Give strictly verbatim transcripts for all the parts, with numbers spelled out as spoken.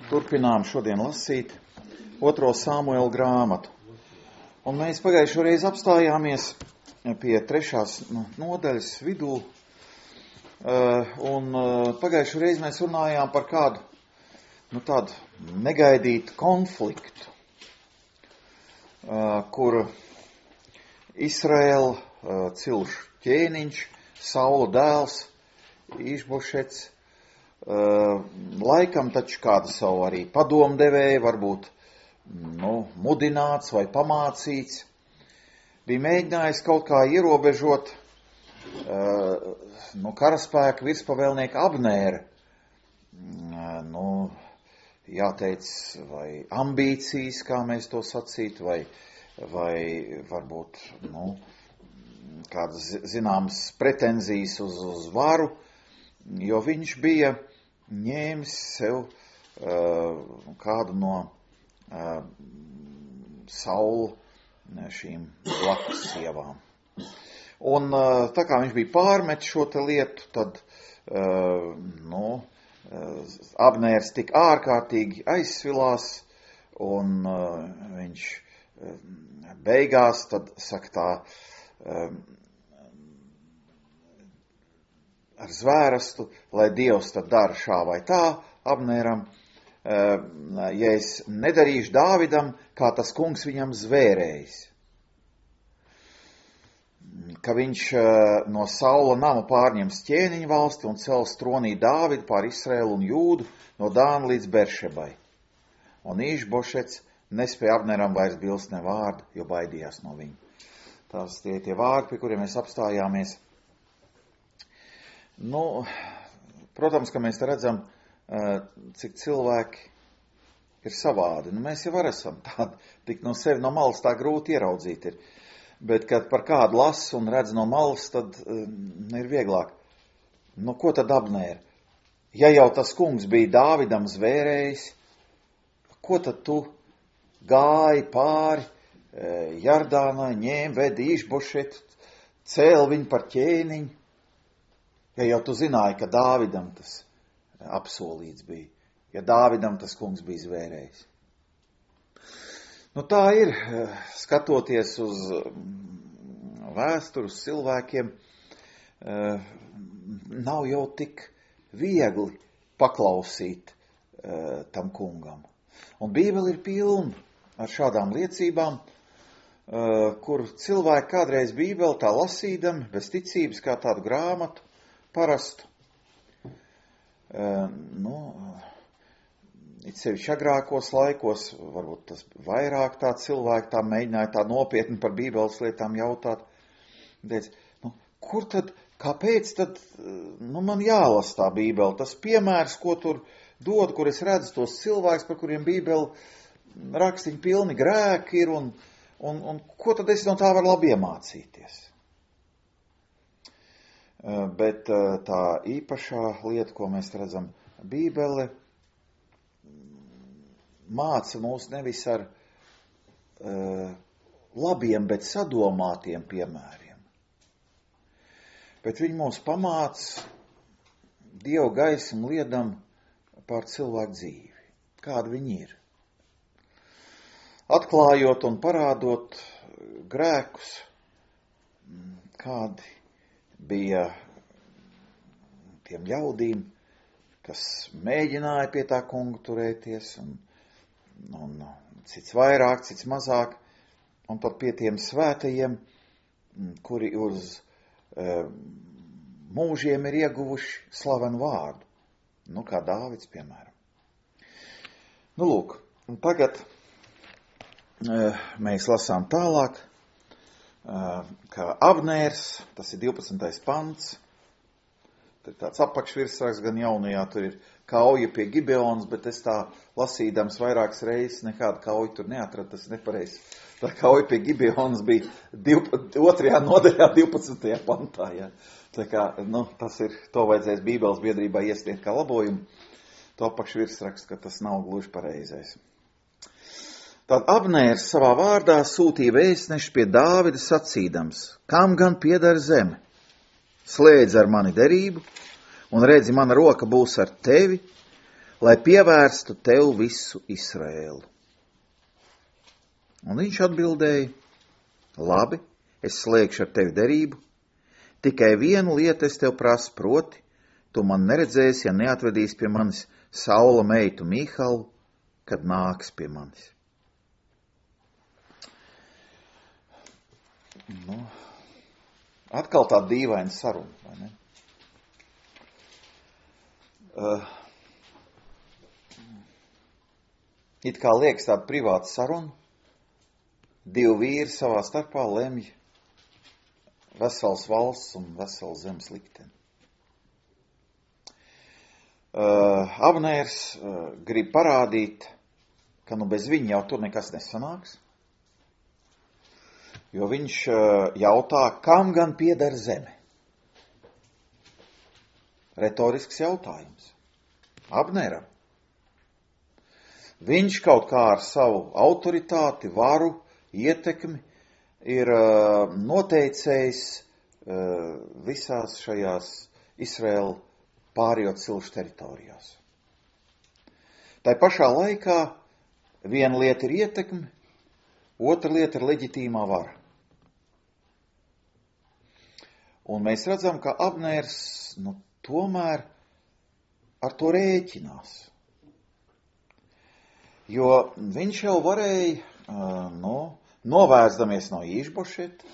Turpinām šodien lasīt otro Samuela grāmatu. Un mēs pagājušo reizi apstājāmies pie trešās nodaļas vidū. Un pagājušo reizi mēs runājām par kādu, nu tādu negaidītu konfliktu, kur Izraēla cilšu ķēniņš, Saula dēls, Išbošets, Uh, laikam taču kādu savu arī padomdevēju, varbūt nu, mudināts vai pamācīts, bija mēģinājis kaut kā ierobežot uh, nu, karaspēka virspavēlnieka Abnēra, uh, nu, jāteic, vai ambīcijas, kā mēs to sacītu, vai, vai varbūt nu, kādas zināmas pretenzijas uz, uz varu, jo viņš bija ņēmis sev uh, kādu no uh, Saula šīm blakus sievām. Un uh, tā kā viņš bija pārmet šo te lietu, tad uh, nu, uh, Abnērs tik ārkārtīgi aizsvilās, un uh, viņš uh, beigās tad saka tā, uh, ar zvērestu, lai Dievs tad dara šā vai tā Abnēram, ja es nedarīšu Dāvidam, kā tas kungs viņam zvērējis. Ka viņš no Saula nama pārņems ķēniņu valsti un cels tronī Dāvidu pār Izraēlu un Jūdu no Dāna līdz Beršebai. Un Išbošets nespēja Abnēram vairs bilst ne vārdu, jo baidījās no viņa. Tās tie tie vārdi, pie kuriem mēs apstājāmies. Nu, protams, ka mēs te redzam, cik cilvēki ir savādi. Nu, mēs jau var esam tādi, tik no sevi no malas tā grūti ieraudzīt ir. Bet, kad par kādu lasu un redz no malas, tad um, ir vieglāk. Nu, ko tad Abnēra? Ja jau tas kungs bija Dāvidam zvērējis, ko tad tu gāji pāri Jardānai, ņēm, vedi Išbošetu, cēl viņu par ķēniņu? Ja jau tu zināji, ka Dāvidam tas apsolīts bija, ja Dāvidam tas kungs bija zvērējis. Nu tā ir, skatoties uz vēsturi, uz cilvēkiem, nav jau tik viegli paklausīt tam kungam. Un Bībele ir pilna ar šādām liecībām, kur cilvēki kādreiz Bībeli tā lasīdami, bez ticības kā tādu grāmatu, parastu. Uh, nu, it sevišķi agrākos laikos, varbūt tas vairāk tā cilvēki tā mēģināja tā nopietni par Bībeles lietām jautāt. Teic, nu, kur tad, kāpēc tad, nu, man jālas tā Bībele? Tas piemērs, ko tur dod, kur es redzu tos cilvēkus, par kuriem Bībele rakstiņi pilni grēki ir, un, un, un ko tad es no tā varu labi iemācīties? Bet tā īpašā lieta, ko mēs redzam, Bībele māca mūs nevis ar uh, labiem, bet sadomātiem piemēriem. Bet viņi mūs pamāca Dieva gaismu liedam pār cilvēku dzīvi, kāda viņi ir. Atklājot un parādot grēkus, kādi bija tiem ļaudīm, kas mēģināja pie tā kunga turēties, un, un cits vairāk, cits mazāk, un pat pie tiem svētajiem, kuri uz e, mūžiem ir ieguvuši slavenu vārdu, nu kā Dāvids, piemēram. Nu lūk, un tagad e, mēs lasām tālāk, kā Abnērs, tas ir divpadsmitais pants, tur ir tāds apakšvirsraksts, gan jaunajā tur ir kauja pie Gibeonas, bet es tā lasīdams vairākas reizes nekādu kauju tur neatradu, tas nepareizi. Tā kauja pie Gibeonas bija div, otrajā nodaļā divpadsmitajā pantā, ja. Tā kā, nu, tas ir, to vajadzēs Bībeles biedrībā iesniegt kā labojumu, to apakšvirsrakstu, ka tas nav gluži pareizais. Tad Abnērs savā vārdā sūtīja vēstnešu pie Dāvida sacīdams, kam gan pieder zeme? Slēdz ar mani derību, un redzi, mana roka būs ar tevi, lai pievērstu tev visu Izraēlu. Un viņš atbildēja, labi, es slēgšu ar tevi derību, tikai vienu lietu es tev prasu, proti, tu man neredzēsi, ja neatvedīs pie manis Saula meitu Mīhalu, kad nāks pie manis. Nu, atkal tā dīvaina saruna, vai ne? Uh, it kā liekas tāda privāta saruna, divi vīri savā starpā lemj vesels valsts un vesels zemes likteni. Uh, Abnērs uh, grib parādīt, ka nu bez viņa jau tur nekas nesanāks, jo viņš jautā, kam gan pieder zeme? Retorisks jautājums. Abneram. Viņš kaut kā ar savu autoritāti, varu, ietekmi ir noteicējis visās šajās Izraēla pārējot cilšu teritorijās. Tai pašā laikā viena lieta ir ietekme, otra lieta ir leģitīmā vara. Un mēs redzam, ka Abnērs, nu, tomēr ar to rēķinās. Jo viņš jau varēja, nu, novērstamies no Īšbošeta,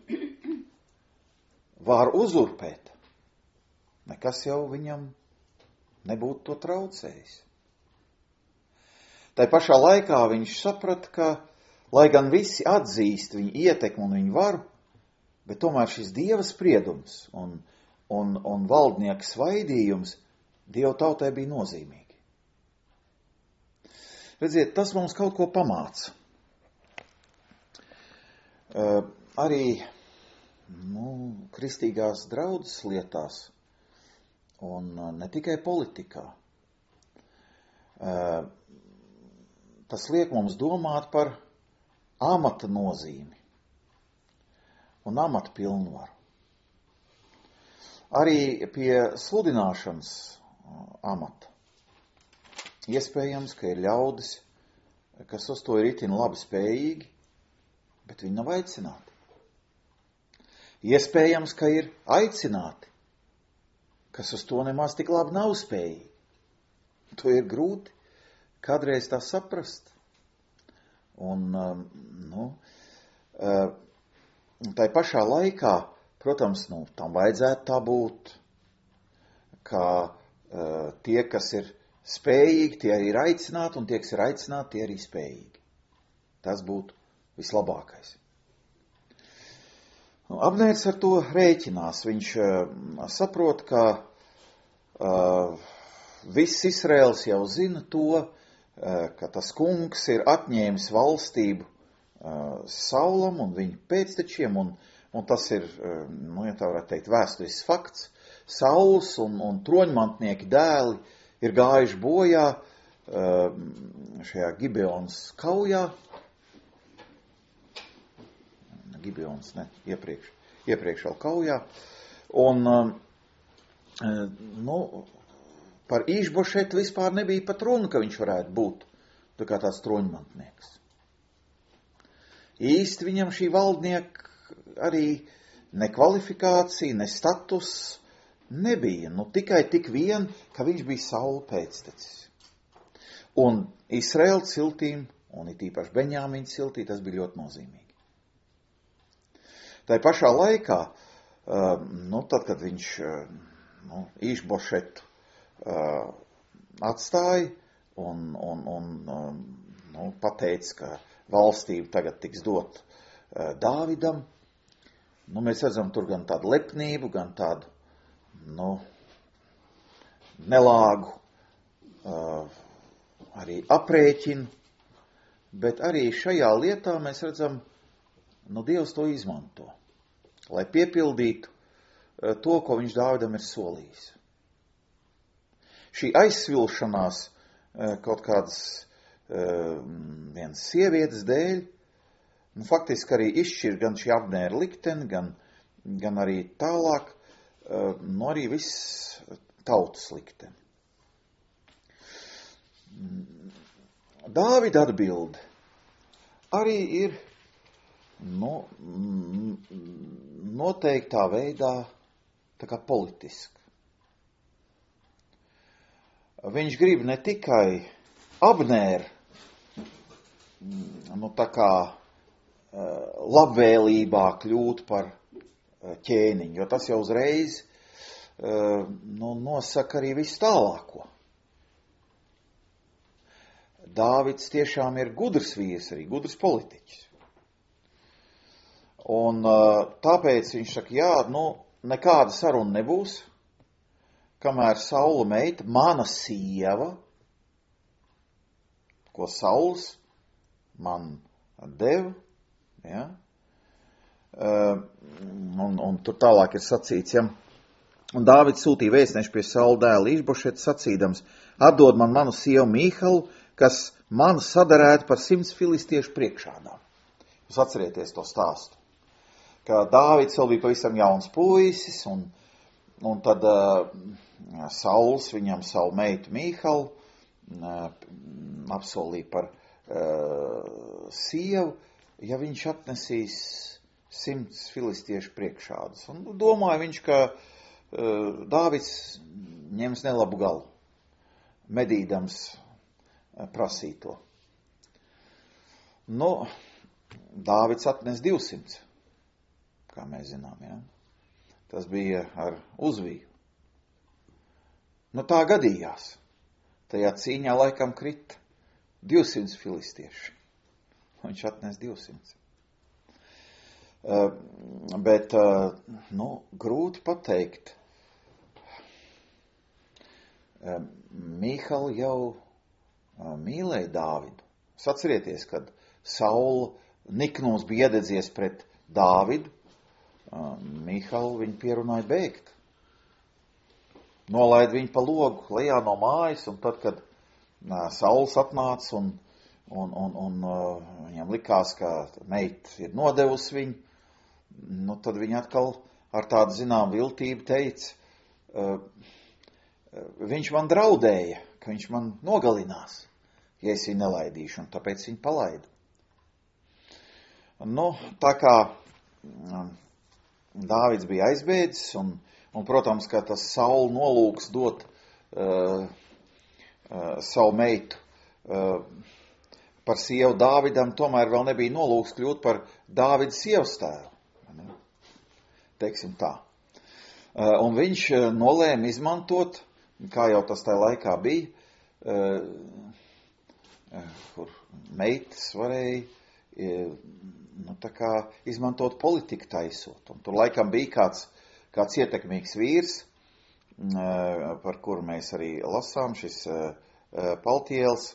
var uzurpēt. Nekas jau viņam nebūtu to traucējis. Tai pašā laikā viņš saprata, ka lai gan visi atzīst viņu ietekmu un viņu varu, bet tomēr šis Dieva spriedums un, un, un valdnieka svaidījums Dieva tautai bija nozīmīgi. Redziet, tas mums kaut ko pamāca. Uh, arī nu, kristīgās draudzes lietās un uh, ne tikai politikā. Uh, tas liek mums domāt par amata nozīmi un amata pilnvaru. Arī pie sludināšanas amata. Iespējams, ka ir ļaudis, kas uz to ir itin labi spējīgi, bet viņi nav aicināti. Iespējams, ka ir aicināti, kas uz to nemaz tik labi nav spējīgi. To ir grūti kādreiz tā saprast. Un, nu, tai pašā laikā, protams, nu, tam vajadzētu tā būt, ka uh, tie, kas ir spējīgi, tie arī ir aicināti, un tie, kas ir aicināti, tie arī spējīgi. Tas būtu vislabākais. Nu, Abnērs ar to rēķinās. Viņš uh, saprot, ka uh, viss Izraels jau zina to, uh, ka tas kungs ir atņēmis valstību uh, Saulam un viņa pēctečiem, un Un tas ir, nu, ja tā varētu teikt, vēsturisks fakts. Sauls un, un troņmantnieki dēli ir gājuši bojā šajā Gibeonas kaujā. Gibeonas, ne, iepriekš, iepriekš vēl kaujā. Un, nu, par Īšbošetu vispār nebija pat runa, ka viņš varētu būt tā kā tāds troņmantnieks. Īsti viņam šī valdnieka arī ne kvalifikācija, ne status nebija. Nu, tikai tik vien, ka viņš bija Saula pēctecis. Un Izraēla ciltīm, un it īpaši Beņāmiņa ciltī, tas bija ļoti nozīmīgi. Tai pašā laikā, nu, tad, kad viņš nu, Īšbošetu atstāja un, un, un nu, pateica, ka valstība tagad tiks dot Dāvidam, nu, mēs redzam tur gan tādu lepnību, gan tādu, nu, nelāgu, uh, arī aprēķinu, bet arī šajā lietā mēs redzam, nu, Dievs to izmanto, lai piepildītu uh, to, ko viņš Dāvidam ir solījis. Šī aizsvilšanās uh, kaut kādas uh, vienas sievietes dēļ, nu, faktiski arī izšķir gan šī Abnēra likteni, gan, gan arī tālāk, nu, arī viss tautas likteni. Dāvida atbilde arī ir no, noteiktā veidā tā kā politiska. Viņš grib ne tikai Abnēru, nu tā kā labvēlībā kļūt par ķēniņu, jo tas jau uzreiz nu, nosaka arī visu tālāko. Dāvids tiešām ir gudrs vīrs, arī gudrs politiķis. Un tāpēc viņš saka, jā, nu, nekāda saruna nebūs, kamēr Saula meita, mana sieva, ko Sauls man deva, ja? un, un tur tālāk ir sacīts, ja? Un Dāvids sūtīja vēstnešu pie Saula dēla Išbošeta sacīdams, atdod man manu sievu Mīhalu, kas manu sadarētu par simts filistiešu priekšādām. Jūs atcerieties to stāstu, ka Dāvids vēl bija pavisam jauns puisis, un, un tad uh, Sauls viņam savu meitu Mīhalu uh, apsolīja par uh, sievu, ja viņš atnesīs simts filistiešu priekšādus. Un domāja viņš, ka uh, Dāvids ņems nelabu galu, medīdams prasīto. Nu, Dāvids atnes divsimt, kā mēs zinām, ja? Tas bija ar uzviju. Nu, tā gadījās. Tajā cīņā laikam krita divsimt filistieši. Viņš atnes divsimt. Uh, bet, uh, nu, grūti pateikt. Uh, Mīhalu jau mīlēja Dāvidu. Atcerieties, kad Saula niknums bija iededzies pret Dāvidu, Mīhalu viņu pierunāja bēgt. Nolaid viņu pa logu lejā no mājas, un tad, kad Sauls atnāca un, un, un, un viņam likās, ka meita ir nodevusi viņu, nu tad viņa atkal ar tādu zinām viltību teica, viņš man draudēja, ka viņš man nogalinās, ja es viņu nelaidīšu, un tāpēc viņu palaidu. Nu, tā kā Dāvids bija aizbēdzis, un, un, protams, ka tas Saula nolūks dot uh, uh, savu meitu uh, par sievu Dāvidam, tomēr vēl nebija nolūks kļūt par Dāvida sievas tēvu. Teiksim tā. Uh, un viņš uh, nolēma izmantot, kā jau tas tajā laikā bija, uh, uh, kur meitas varēja uh, nu, tā kā izmantot politiku taisot. Un tur laikam bija kāds, kāds ietekmīgs vīrs, uh, par kuru mēs arī lasām, šis uh, Paltiels.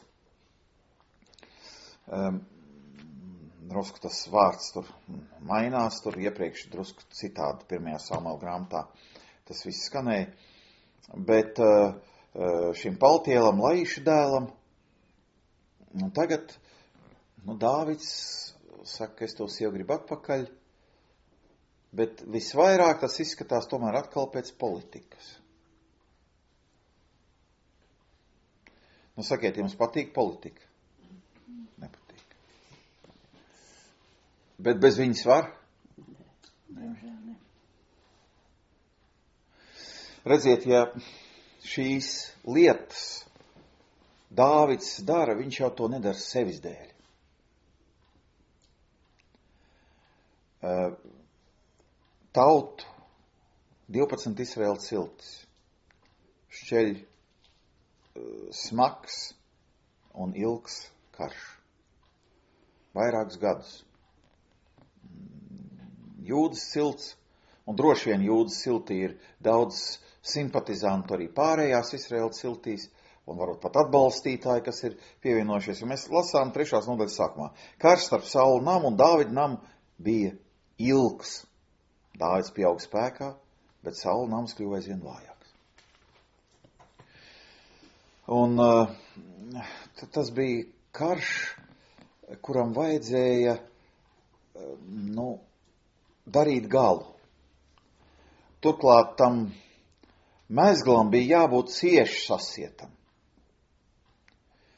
Um, drusku tas vārds tur mainās, tur iepriekš drusku citādi pirmajā Samuela grāmatā tas viss skanēja. Bet uh, šim Paltielam, Laiša dēlam, nu tagad, nu Dāvids saka, es to sievu gribu atpakaļ, bet visvairāk tas izskatās tomēr atkal pēc politikas. Nu sakiet, jums patīk politika? Nepatīk. Bet bez viņas var? Ne. Redziet, ja šīs lietas Dāvids dara, viņš jau to nedara sevis dēļ. Tautu, divpadsmit Izraēla ciltis, šķeļ smags un ilgs karš. Vairākus gadus. Jūdas cilts, un droši vien Jūdas ciltī ir daudz simpatizantu arī pārējās Izraēla ciltīs, un varbūt pat atbalstītāji, kas ir pievienojušies. Un mēs lasām trešās nodaļas sākumā. Karš starp Saula namu un Dāvida namu bija ilgs. Dāvids pieaug spēkā, bet Saula nams kļuva aizvien vājāks. Un uh, tas bija karš, kuram vajadzēja uh, nu, darīt galu. Turklāt tam mezglam bija jābūt cieši sasietam.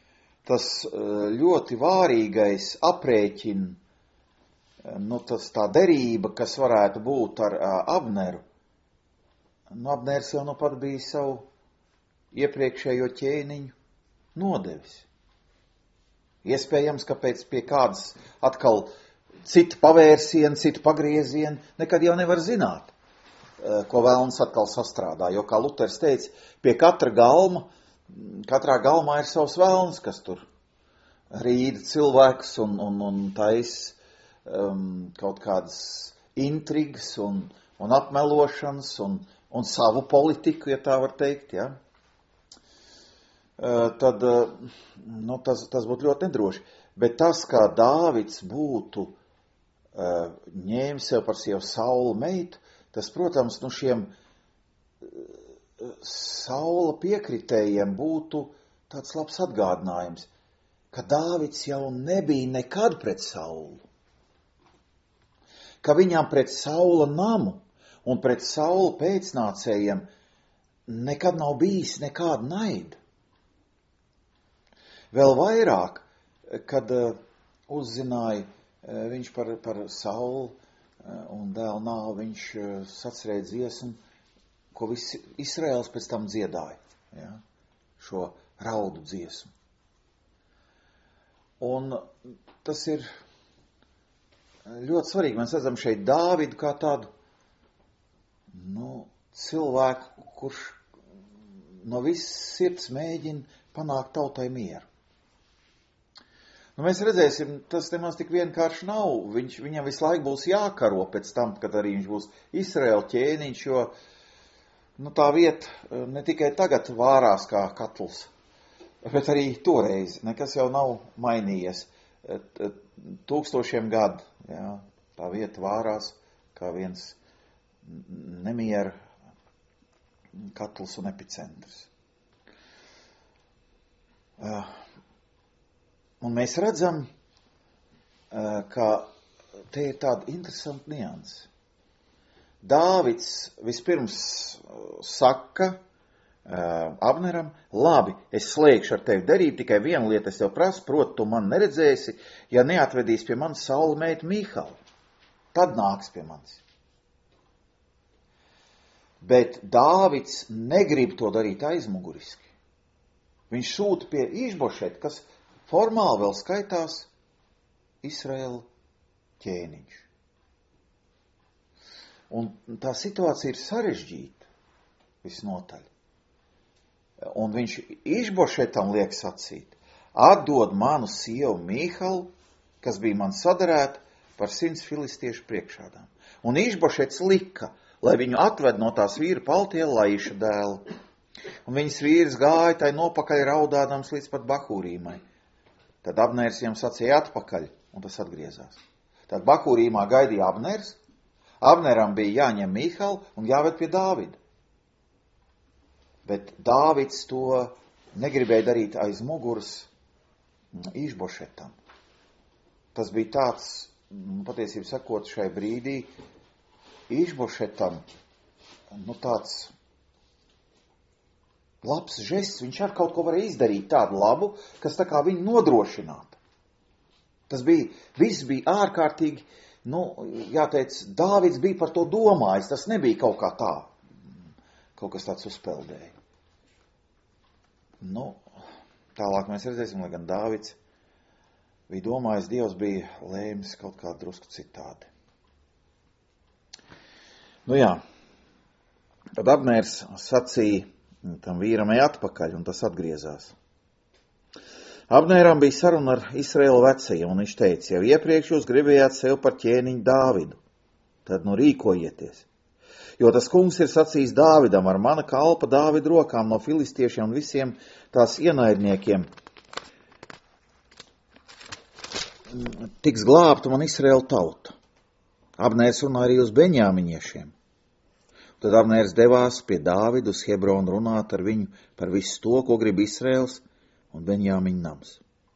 tas ļoti vārīgais aprēķin, nu, tas tā derība, kas varētu būt ar Abneru. Nu, Abners jau nu pat bija savu iepriekšējo ķēniņu nodevis. Iespējams, ka pēc pie kādas atkal cita pavērsiena, cita pagrieziena, nekad jau nevar zināt, ko vēlns atkal sastrādā. Jo, kā Luters teica, pie katra galma, katrā galmā ir savs vēlns, kas tur rīda cilvēkus un, un, un tais um, kaut kādas intrigas un, un apmelošanas un, un savu politiku, ja tā var teikt, ja. Uh, tad, uh, nu, tas, tas būtu ļoti nedroši. Bet tas, kā Dāvids būtu uh, ņēmis sev par sievu Saula meitu, tas, protams, nu šiem uh, Saula piekritējiem būtu tāds labs atgādinājums, ka Dāvids jau nebija nekad pret Saulu. Ka viņam pret Saula namu un pret Saula pēcnācējiem nekad nav bijis nekāda naida. Vēl vairāk, kad uh, uzzināja uh, viņš par, par Saulu uh, un dēlu nāvu, viņš uh, sacerēja dziesmu, ko visi Izraels pēc tam dziedāja, ja, šo raudu dziesmu. Un tas ir ļoti svarīgi. Mēs redzam šeit Dāvidu kā tādu, nu, cilvēku, kurš no visas sirds mēģina panākt tautai mieru. Nu, mēs redzēsim, tas nemaz tik vienkārši nav. Viņš, viņam visu laiku būs jākaro pēc tam, kad arī viņš būs Izraēla ķēniņš, jo nu, tā vieta ne tikai tagad vārās kā katls, bet arī toreiz. Nekas jau nav mainījies. Tūkstošiem gadu, jā, tā vieta vārās kā viens nemiera katls un epicentrs. Uh, Un mēs redzam, ka te ir tāda interesanta nianse. Dāvids vispirms saka Abneram, labi, es slēgšu ar tevi derību, tikai vienu lietu es tev prasu, proti, tu man neredzēsi, ja neatvedīs pie manis Saula meitu Mihalu. Tad nāks pie manis. Bet Dāvids negrib to darīt aizmuguriski. Viņš sūta pie Išbošeta, kas formāli vēl skaitās Izraēla ķēniņš. Un tā situācija ir sarežģīta visnotaļ. Un viņš Išbošetam liek sacīt, atdod manu sievu Mihalu, kas bija man sadarēta par simts filistiešu priekšādām. Un Išbošets lika, lai viņu atved no tās vīra paltie Laiša dēlu. Un viņas vīrs gāja tai nopakaļ raudādams līdz pat Bahūrīmai. Tad Abners viņam sacīja atpakaļ, un tas atgriezās. Tad Bahūrīmā gaidīja Abners, Abneram bija jāņem Mihalu un jāved pie Dāvida. Bet Dāvids to negribēja darīt aiz muguras Išbošetam. Tas bija tāds, patiesībā sakot, šai brīdī Išbošetam, nu tāds labs žests, viņš ar kaut ko varēja izdarīt tādu labu, kas tā kā viņu nodrošinātu. Tas bija, viss bija ārkārtīgi, nu, jāteic, Dāvids bija par to domājis, tas nebija kaut kā tā, kaut kas tāds uzpeldēja. Nu, tālāk mēs redzēsim, lai gan Dāvids bija domājis, Dievs bija lēmis kaut kā drusku citādi. Nu jā, tad Abners sacīja tam vīram ej atpakaļ, un tas atgriezās. Abneram bija saruna ar Izraēla vecajiem, un viņš teica, jau iepriekš jūs gribējāt sev par ķēniņu Dāvidu, tad nu rīkojieties. Jo tas kungs ir sacījis Dāvidam, ar mana kalpa Dāvidu rokām no filistiešiem un visiem tās ienaidniekiem tiks glābta man Izraēla tauta. Abners runā arī uz beņāmiņiešiem. Tad Abners devās pie Dāvidu uz Hebronu runāt ar viņu par visu to, ko grib Izraēls un Beņāmiņa nams.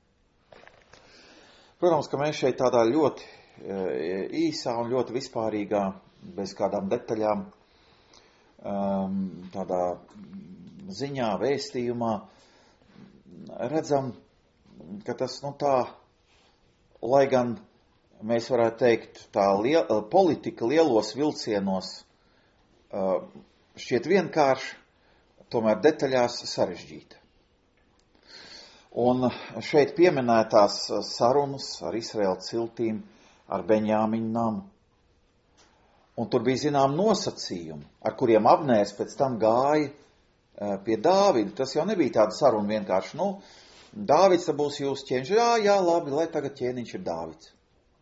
Protams, ka mēs šeit tādā ļoti īsā un ļoti vispārīgā, bez kādām detaļām, tādā ziņā, vēstījumā redzam ka tas, nu tā, lai gan mēs varētu teikt, tā liel, politika lielos vilcienos uh, šķiet vienkārši, tomēr detaļās sarežģīta. Un šeit pieminētās sarunas ar Izraēlu ciltīm, ar Beņāmiņu namu. Un tur bija zinām nosacījumi, ar kuriem Abnērs pēc tam gāja pie Dāvida. Tas jau nebija tāda saruna vienkārši, nu, Dāvids tā būs jūsu ķēniņš. Jā, jā, labi, lai tagad ķēniņš ir Dāvids.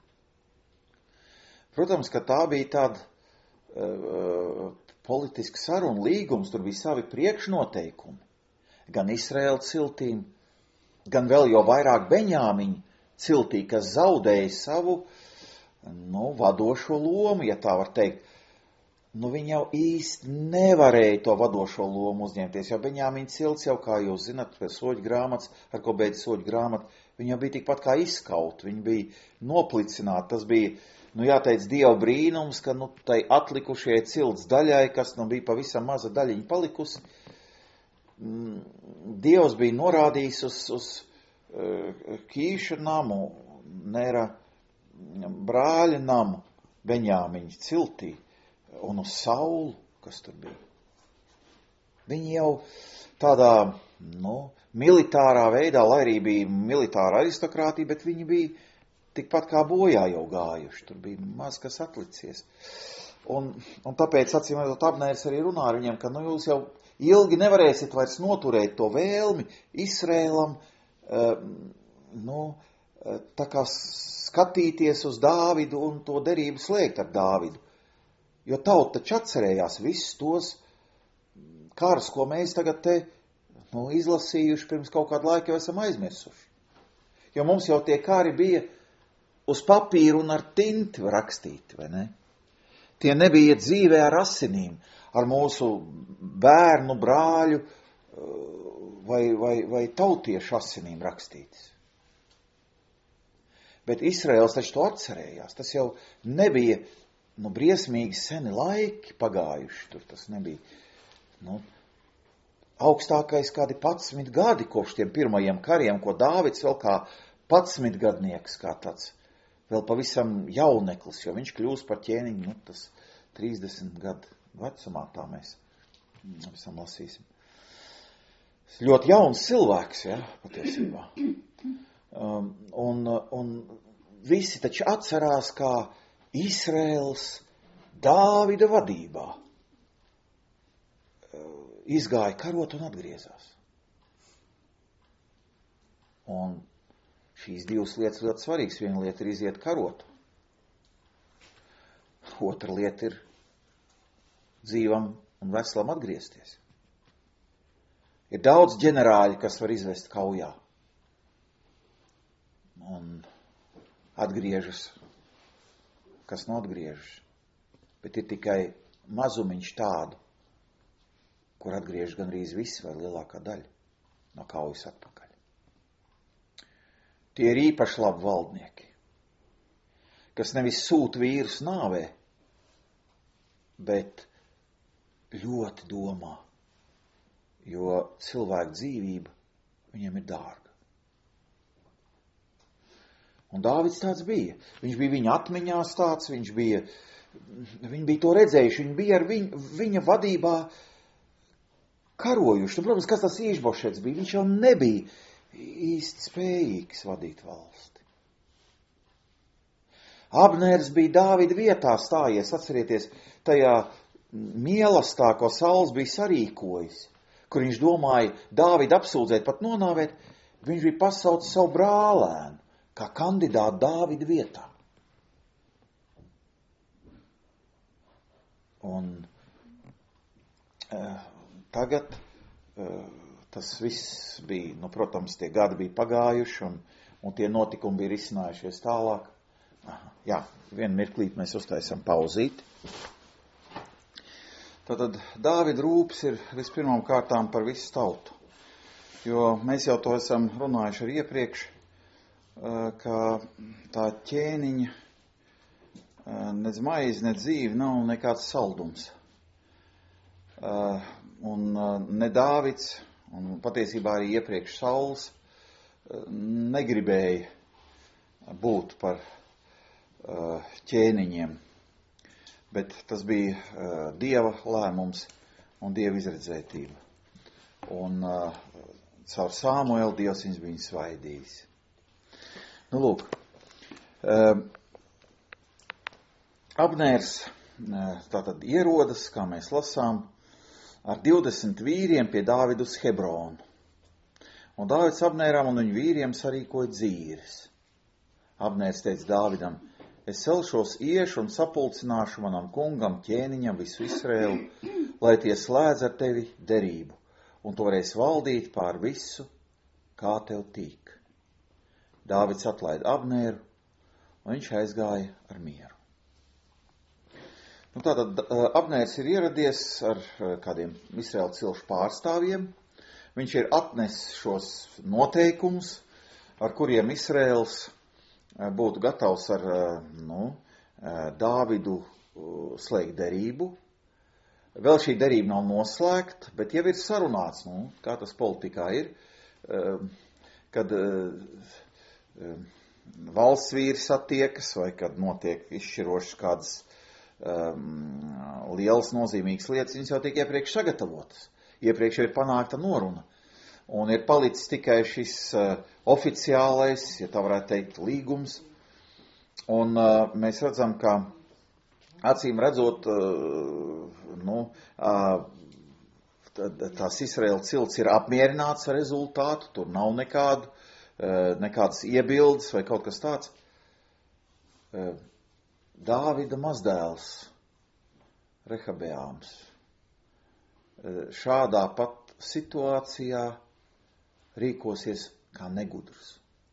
Protams, ka tā bija tāda uh, politiska saruna līgums, tur bija savi priekšnoteikumi. Gan Izraēla ciltīm, gan vēl jau vairāk Beņāmiņu ciltī, kas zaudēja savu nu, vadošo lomu, ja tā var teikt. Nu, viņi jau īsti nevarēja to vadošo lomu uzņemties, jo Beņāmiņa cilts jau, kā jūs zināt, pēc soļu grāmatas, ar ko beidz soļu grāmata, viņi jau bija tikpat kā izskaut, viņi bija noplicināti. Tas bija, nu, jāteic, Dieva brīnums, ka, nu, tai atlikušie cilts daļai, kas, nu, bija pavisam maza daļiņa palikusi, Dievs bija norādījis uz, uz uh, Kīša namu, Nera brāļa namu, Beņāmiņa ciltī, un uz Saulu, kas tur bija. Viņi jau tādā, nu, militārā veidā, lai arī bija militāra aristokrātija, bet viņi bija tikpat kā bojā jau gājuši. Tur bija maz kas atlicies. Un, un tāpēc, acīm redzot, Abnērs arī runā ar viņiem, ka, nu, jūs jau ilgi nevarēsiet vairs noturēt to vēlmi Izrēlam, uh, nu, tā kā skatīties uz Dāvidu un to derību slēgt ar Dāvidu. Jo tauta taču atcerējās visus tos karus, ko mēs tagad te nu, izlasījuši pirms kaut kādu laiku jau esam aizmirsuši. Jo mums jau tie kari bija uz papīru un ar tinti rakstīti, vai ne? Tie nebija dzīvē ar asinīm, ar mūsu bērnu, brāļu vai, vai, vai tautiešu asinīm rakstītas. Bet Izraels taču to atcerējās. Tas jau nebija, nu, briesmīgi seni laiki pagājuši. Tur tas nebija, nu, augstākais kādi padsmit gadi kopš tiem pirmajiem kariem, ko Dāvids vēl kā padsmitgadnieks, kā tāds vēl pavisam jauneklis, jo viņš kļūst par ķēniņu, nu, tas trīsdesmit gadu vecumā, tā mēs visam lasīsim. Ļoti jauns cilvēks, ja, patiesībā. Um, un, un visi taču atcerās, kā Izraels Dāvida vadībā uh, izgāja karot un atgriezās. Un šīs divas lietas ļoti svarīgas. Viena lieta ir iziet karot. Otra lieta ir dzīvam un veselam atgriezties. Ir daudz ģenerāļi, kas var izvest kaujā. Un atgriežas, kas nu atgriežas. Bet ir tikai mazumiņš tādu, kur atgriežas gandrīz visi vai lielākā daļa no kaujas atpakaļ. Tie ir īpaši labi valdnieki, kas nevis sūta vīrus nāvē, bet ļoti domā, jo cilvēku dzīvība viņam ir dārga. Un Dāvids tāds bija. Viņš bija viņa atmiņās tāds, viņš bija, viņi bija to redzējuši, viņi bija ar viņu, viņa vadībā karojuši. Un, protams, kas tas Īšbošets bija? Viņš jau nebija īsti spējīgs vadīt valsti. Abnērs bija Dāvida vietā stājies, atcerieties, tajā mielastā, ko Sauls bija sarīkojis, kur viņš domāja Dāvidu apsūdzēt, pat nonāvēt, viņš bija pasaucis savu brālēnu kā kandidātu Dāvida vietā. Un uh, tagad uh, tas viss bija, nu, protams, tie gadi bija pagājuši un, un tie notikumi bija risinājušies tālāk. Aha, jā, vienu mirklīt mēs uztaisam pauzīti. Tātad Dāvida rūpes ir vispirmām kārtām par visu tautu, jo mēs jau to esam runājuši arī iepriekš, ka tā ķēniņa nec maize, nec dzīve nav nekāds saldums. Un ne Dāvids, un patiesībā arī iepriekš Sauls negribēja būt par ķēniņiem, bet tas bija Dieva lēmums un Dieva izredzētība. Un caur Samuelu Dievs viņus bija svaidījis. Nu, lūk, Abnērs tātad ierodas, kā mēs lasām, ar divdesmit vīriem pie Dāvida uz Hebronu. Un Dāvids Abnēram un viņu vīriem sarīkoja dzīves. Abnērs teica Dāvidam, es celšos iešu un sapulcināšu manam kungam, ķēniņam, visu Izraēlu, lai tie slēdz ar tevi derību, un tu varēsi valdīt pār visu, kā tev tīk. Dāvids atlaida Abnēru, un viņš aizgāja ar mieru. Nu, tātad Abnērs ir ieradies ar kādiem Izraēla cilšu pārstāvjiem. Viņš ir atnesis šos noteikumus, ar kuriem Izraēls būtu gatavs ar nu, Dāvidu slēgt derību. Vēl šī derība nav noslēgta, bet jau ir sarunāts, nu, kā tas politikā ir, kad valsts vīri satiekas vai kad notiek izšķirošas kādas um, lielas nozīmīgas lietas, viņas jau tiek iepriekš sagatavotas. Iepriekš jau ir panākta noruna. Un ir palicis tikai šis uh, oficiālais, ja tā varētu teikt, līgums. Un uh, mēs redzam, ka acīm redzot, uh, nu, uh, tās Izraēla cilts ir apmierināts ar rezultātu, tur nav nekādu, uh, nekādas iebildes vai kaut kas tāds. Uh, Dāvida mazdēls, Rehabeāms, šādā pat situācijā rīkosies kā negudrs.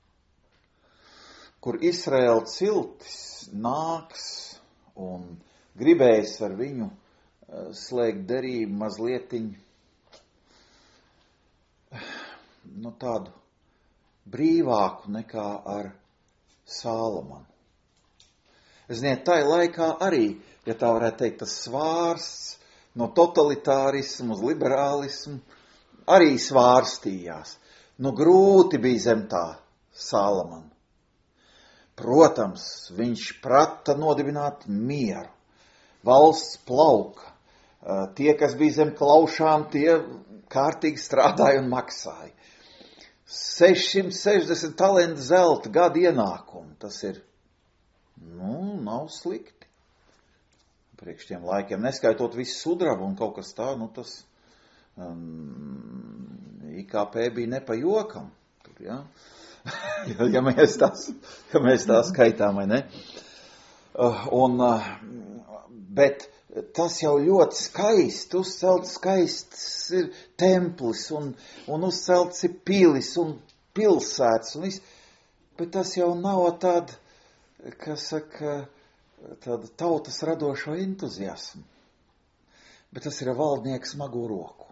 Kur Izraēla ciltis nāks un gribēs ar viņu slēgt derību mazlietiņ, nu, tādu brīvāku nekā ar Sālamanu. Ziniet, tai laikā arī, ja tā varētu teikt, tas svārsts no totalitārismu uz liberālismu arī svārstījās. Nu, grūti bija zem tā Sālamana. Protams, viņš prata nodibināt mieru. Valsts plauka. Tie, kas bija zem klaušām, tie kārtīgi strādāja un maksāja. sešsimt sešdesmit talenti zelta gada ienākumu. Tas ir, nu, nav slikti. Priekš tiem laikiem, neskaitot visu sudrabu un kaut kas tā, nu tas um, I K P bija ne pa jokam. Tur, ja? ja, ja, mēs tās, ja mēs tā skaitām, vai ne? Uh, un, uh, bet tas jau ļoti skaisti, uzcelts skaists ir templis un, un uzcelts ir pilis un pilsētas un viss, bet tas jau nav tāda, kas saka, tāda tautas radošo entuziasmu, bet tas ir valdnieka smago roku.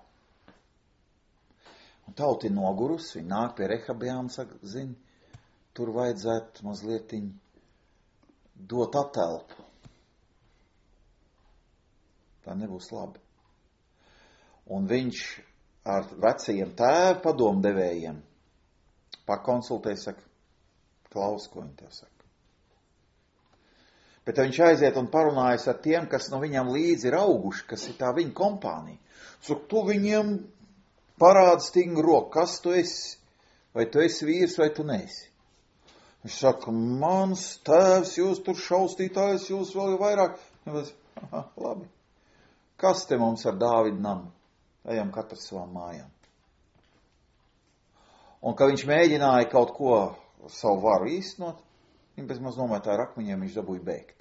Un tauta ir nogurus, viņi nāk pie Rehabeām, saka, zini, tur vajadzētu mazlietiņ dot atelpu. Tā nebūs labi. Un viņš ar vecajiem tēvu padomdevējiem pakonsultē, saka, klaus, ko viņi tev saka. Bet viņš aiziet un parunājas ar tiem, kas no viņam līdzi ir auguši, kas ir tā viņa kompānija. Saka, tu viņiem parādi stingru roku, kas tu esi? Vai tu esi vīrs, vai tu neesi? Viņš saka, mans tēvs, jūs tur šaustītājs, jūs vēl vairāk. Viņš, aha, labi. Kas te mums ar Dāvidu namu? Ejam katrs savām mājām. Un, ka viņš mēģināja kaut ko savu varu īstenot, viņa bez maz nomētā ar akmeņiem viņš dabūja bēgt.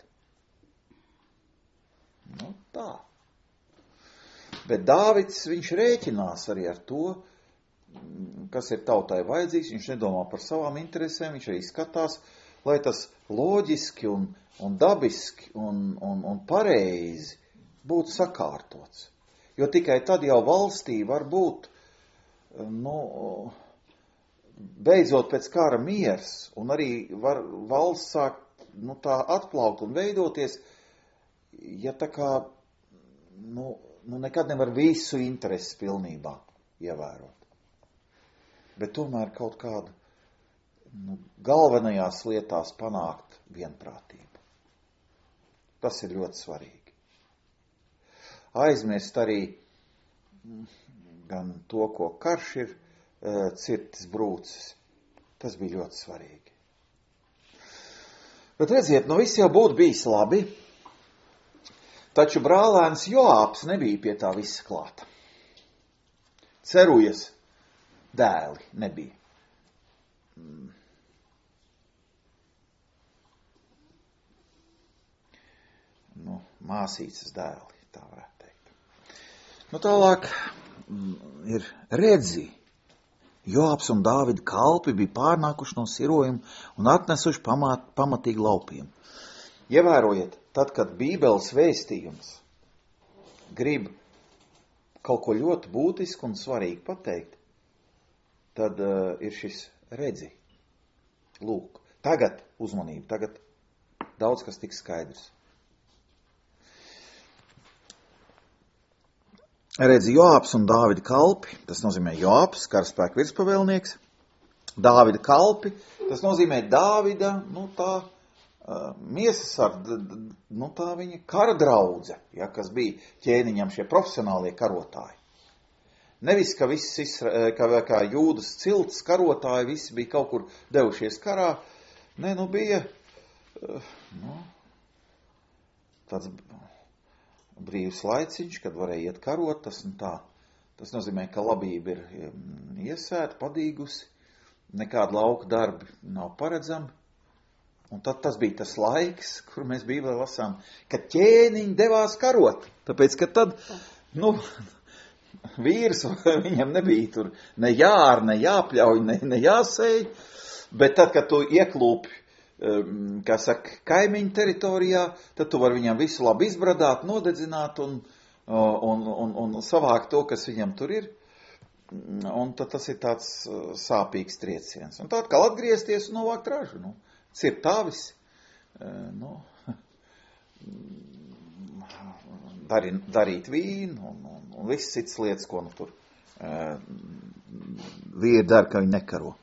Nu, tā. Bet Dāvids, viņš rēķinās arī ar to, kas ir tautai vajadzīgs. Viņš nedomā par savām interesēm, viņš arī skatās, lai tas loģiski un, un dabiski un, un, un pareizi būtu sakārtots. Jo tikai tad jau valstī var būt, nu, beidzot pēc kara miers, un arī var valsts sākt, nu, tā atplaukt un veidoties, ja tā kā, nu, nu nekad nevar visu interesi pilnībā ievērot. Bet tomēr kaut kādu nu, galvenajās lietās panākt vienprātību. Tas ir ļoti svarīgi. Aizmirst arī gan to, ko karš ir uh, cirtis brūcis. Tas bija ļoti svarīgi. Bet redziet, nu viss jau būtu bijis labi, taču brālēns Joābs nebija pie tā visa klāta. Cerujas dēli nebija. Nu, māsīcas dēli, tā varētu teikt. Nu, tālāk ir Redzi. Joābs un Dāvida kalpi bija pārnākuši no sirojuma un atnesuši pamat, pamatīgi laupījumu. Ievērojiet, tad, kad Bībeles vēstījums grib kaut ko ļoti būtisku un svarīgu pateikt, tad uh, ir šis Redzi. Lūk, tagad uzmanību, tagad daudz kas tiks skaidrs. Redzi, Joābs un Dāvida kalpi, tas nozīmē Joābs, karaspēka virspavēlnieks, Dāvida kalpi, tas nozīmē Dāvida, nu tā, uh, miesas ar, nu tā viņa kara draudze, ja, kas bija ķēniņam šie profesionālie karotāji. Nevis, ka viss, Isra, ka, kā Jūdas cilts karotāji, visi bija kaut kur devušies karā, ne, nu bija, uh, nu, tāds brīvs laiciņš, kad varēja iet karot, tas un tā. Tas nozīmē, ka labība ir iesēta, padīgusi, nekāda lauka darbi nav paredzami. Un tad tas bija tas laiks, kur mēs Bībelē lasām, kad ķēniņi devās karot. Tāpēc, ka tad, nu, vīrs viņam nebija tur ne jār, ne jāpļauj, ne, ne jāsēj, bet tad, kad tu ieklūpi, kā saka, kaimiņu teritorijā, tad tu vari viņam visu labi izbradāt, nodedzināt un, un, un, un savākt to, kas viņam tur ir. Un tad tas ir tāds sāpīgs trieciens. Un tā atkal atgriezties un novākt ražu. Nu, cirt tāvis, nu, darīt, darīt vīnu un, un, un viss cits lietas, ko nu tur vīri dara, ka viņi nekaro.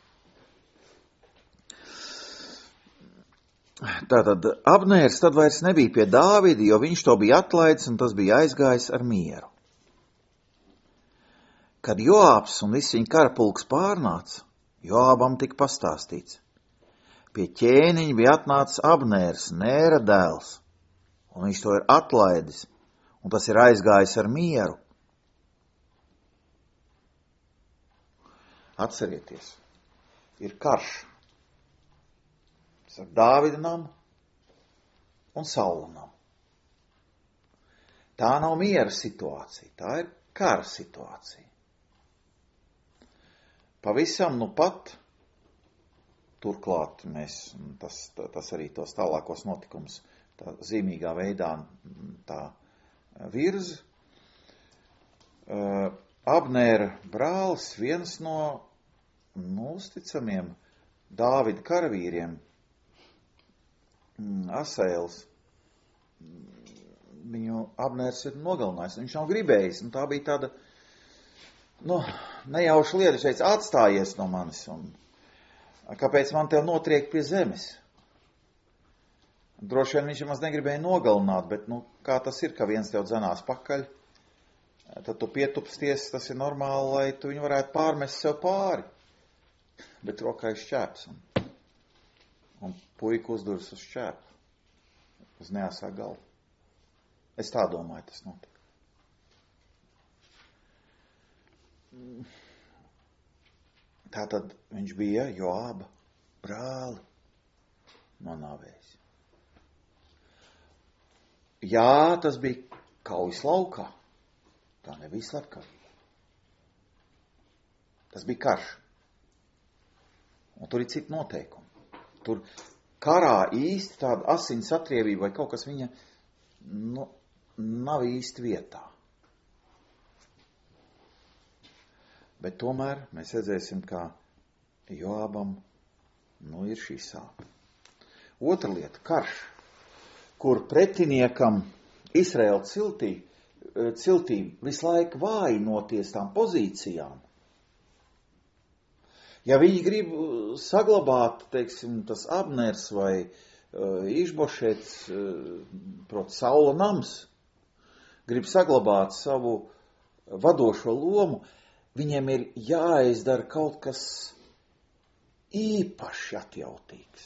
Tātad Abnērs tad vairs nebija pie Dāvida, jo viņš to bija atlaidis un tas bija aizgājis ar mieru. Kad Joābs un viss viņa karapulks pārnāca, Joābam tika pastāstīts. Pie ķēniņa bija atnācis Abnērs, Nēra dēls, un viņš to ir atlaidis, un tas ir aizgājis ar mieru. Atcerieties, ir karš. Ar Dāvida namu un Saula namu. Tā nav miera situācija, tā ir kara situācija. Pavisam nu pat, turklāt mēs, tas, tas arī tos tālākos notikums tā zīmīgā veidā tā virza. Uh, Abnēra brālis, viens no nu, uzticamiem Dāvida karavīriem, Asēls, viņu Abnērs ir nogalinājis, viņš nav gribējis, un tā bija tāda, nu, nejauša lieta, šeit atstājies no manis, un kāpēc man tev notriek pie zemes? Droši vien viņš maz negribēja nogalināt, bet, nu, kā tas ir, ka viens tev dzenās pakaļ, tad tu pietupsties, tas ir normāli, lai tu viņu varētu pārmest sev pāri, bet rokā ir šķēps, un Un puika uzduras uz šķēpu, uz neasā galvu. Es tā domāju, tas notika. Tātad viņš bija Joāba brāli nonāvējis. Jā, tas bija kaujas laukā. Tā nebija slepkavība. Tas bija karš. Un tur ir citi noteikumi. Tur karā īsti tāda asins atriebība vai kaut kas viņa nu, nav īsti vietā. Bet tomēr mēs redzēsim, kā Joābam nu, ir šī sāpe. Otra lieta, karš, kur pretiniekam Izraēla ciltī, ciltīm visu laiku vājinoties tām pozīcijām, Ja viņi grib saglabāt, teiksim, tas Abners vai uh, Išbošets, uh, proti Saula nams, grib saglabāt savu vadošo lomu, viņiem ir jāizdara kaut kas īpaši atjautīgs.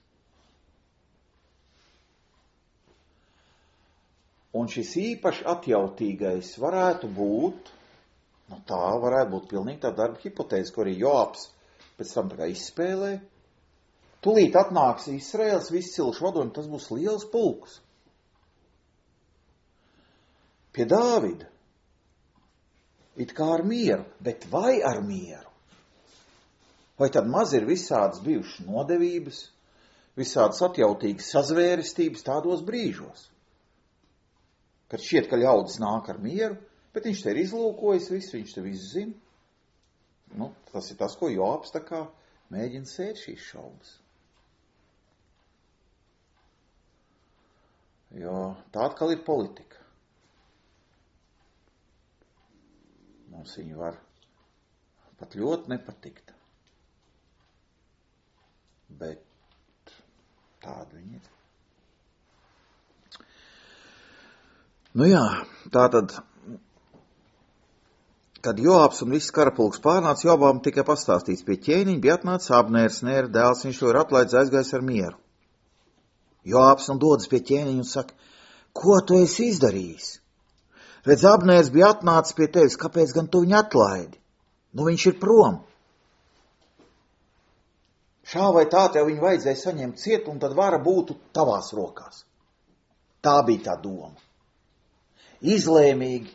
Un šis īpaši atjautīgais varētu būt, nu tā varētu būt pilnīgi tā darba hipotēze, ko arī Joabs pēc tam tā kā izspēlē. Tūlīt atnāks Izraels, viss cilšu vadoņi, tas būs liels pulks. Pie Dāvida, it kā ar mieru, bet vai ar mieru? Vai tad maz ir visādas bijušas nodevības, visādas atjautīgas sazvērestības tādos brīžos? Kad šķiet, ka ļaudis nāk ar mieru, bet viņš te ir izlūkojis visu, viņš te visu zina. Nu, tas ir tas, ko Joabs tā kā mēģina sēt šīs šaubas. Jo tā atkal ir politika. Mums viņi var pat ļoti nepatikt. Bet tāda viņi ir. Nu jā, tātad, kad Joabs un viss karapulks pārnāca, Joabam tikai pastāstīts pie ķēniņa, bija atnācis Abnērs, Nēra dēls, viņš to ir atlaidis, aizgājis ar mieru. Joabs un dodas pie ķēniņa un saka, ko tu esi izdarījis? Redz, Abnērs bija atnācis pie tevis, kāpēc gan tu viņu atlaidi? Nu viņš ir prom. Šā vai tā tev viņu vajadzēja saņemt ciet, un tad vara būtu tavās rokās. Tā bija tā doma. Izlēmīgi,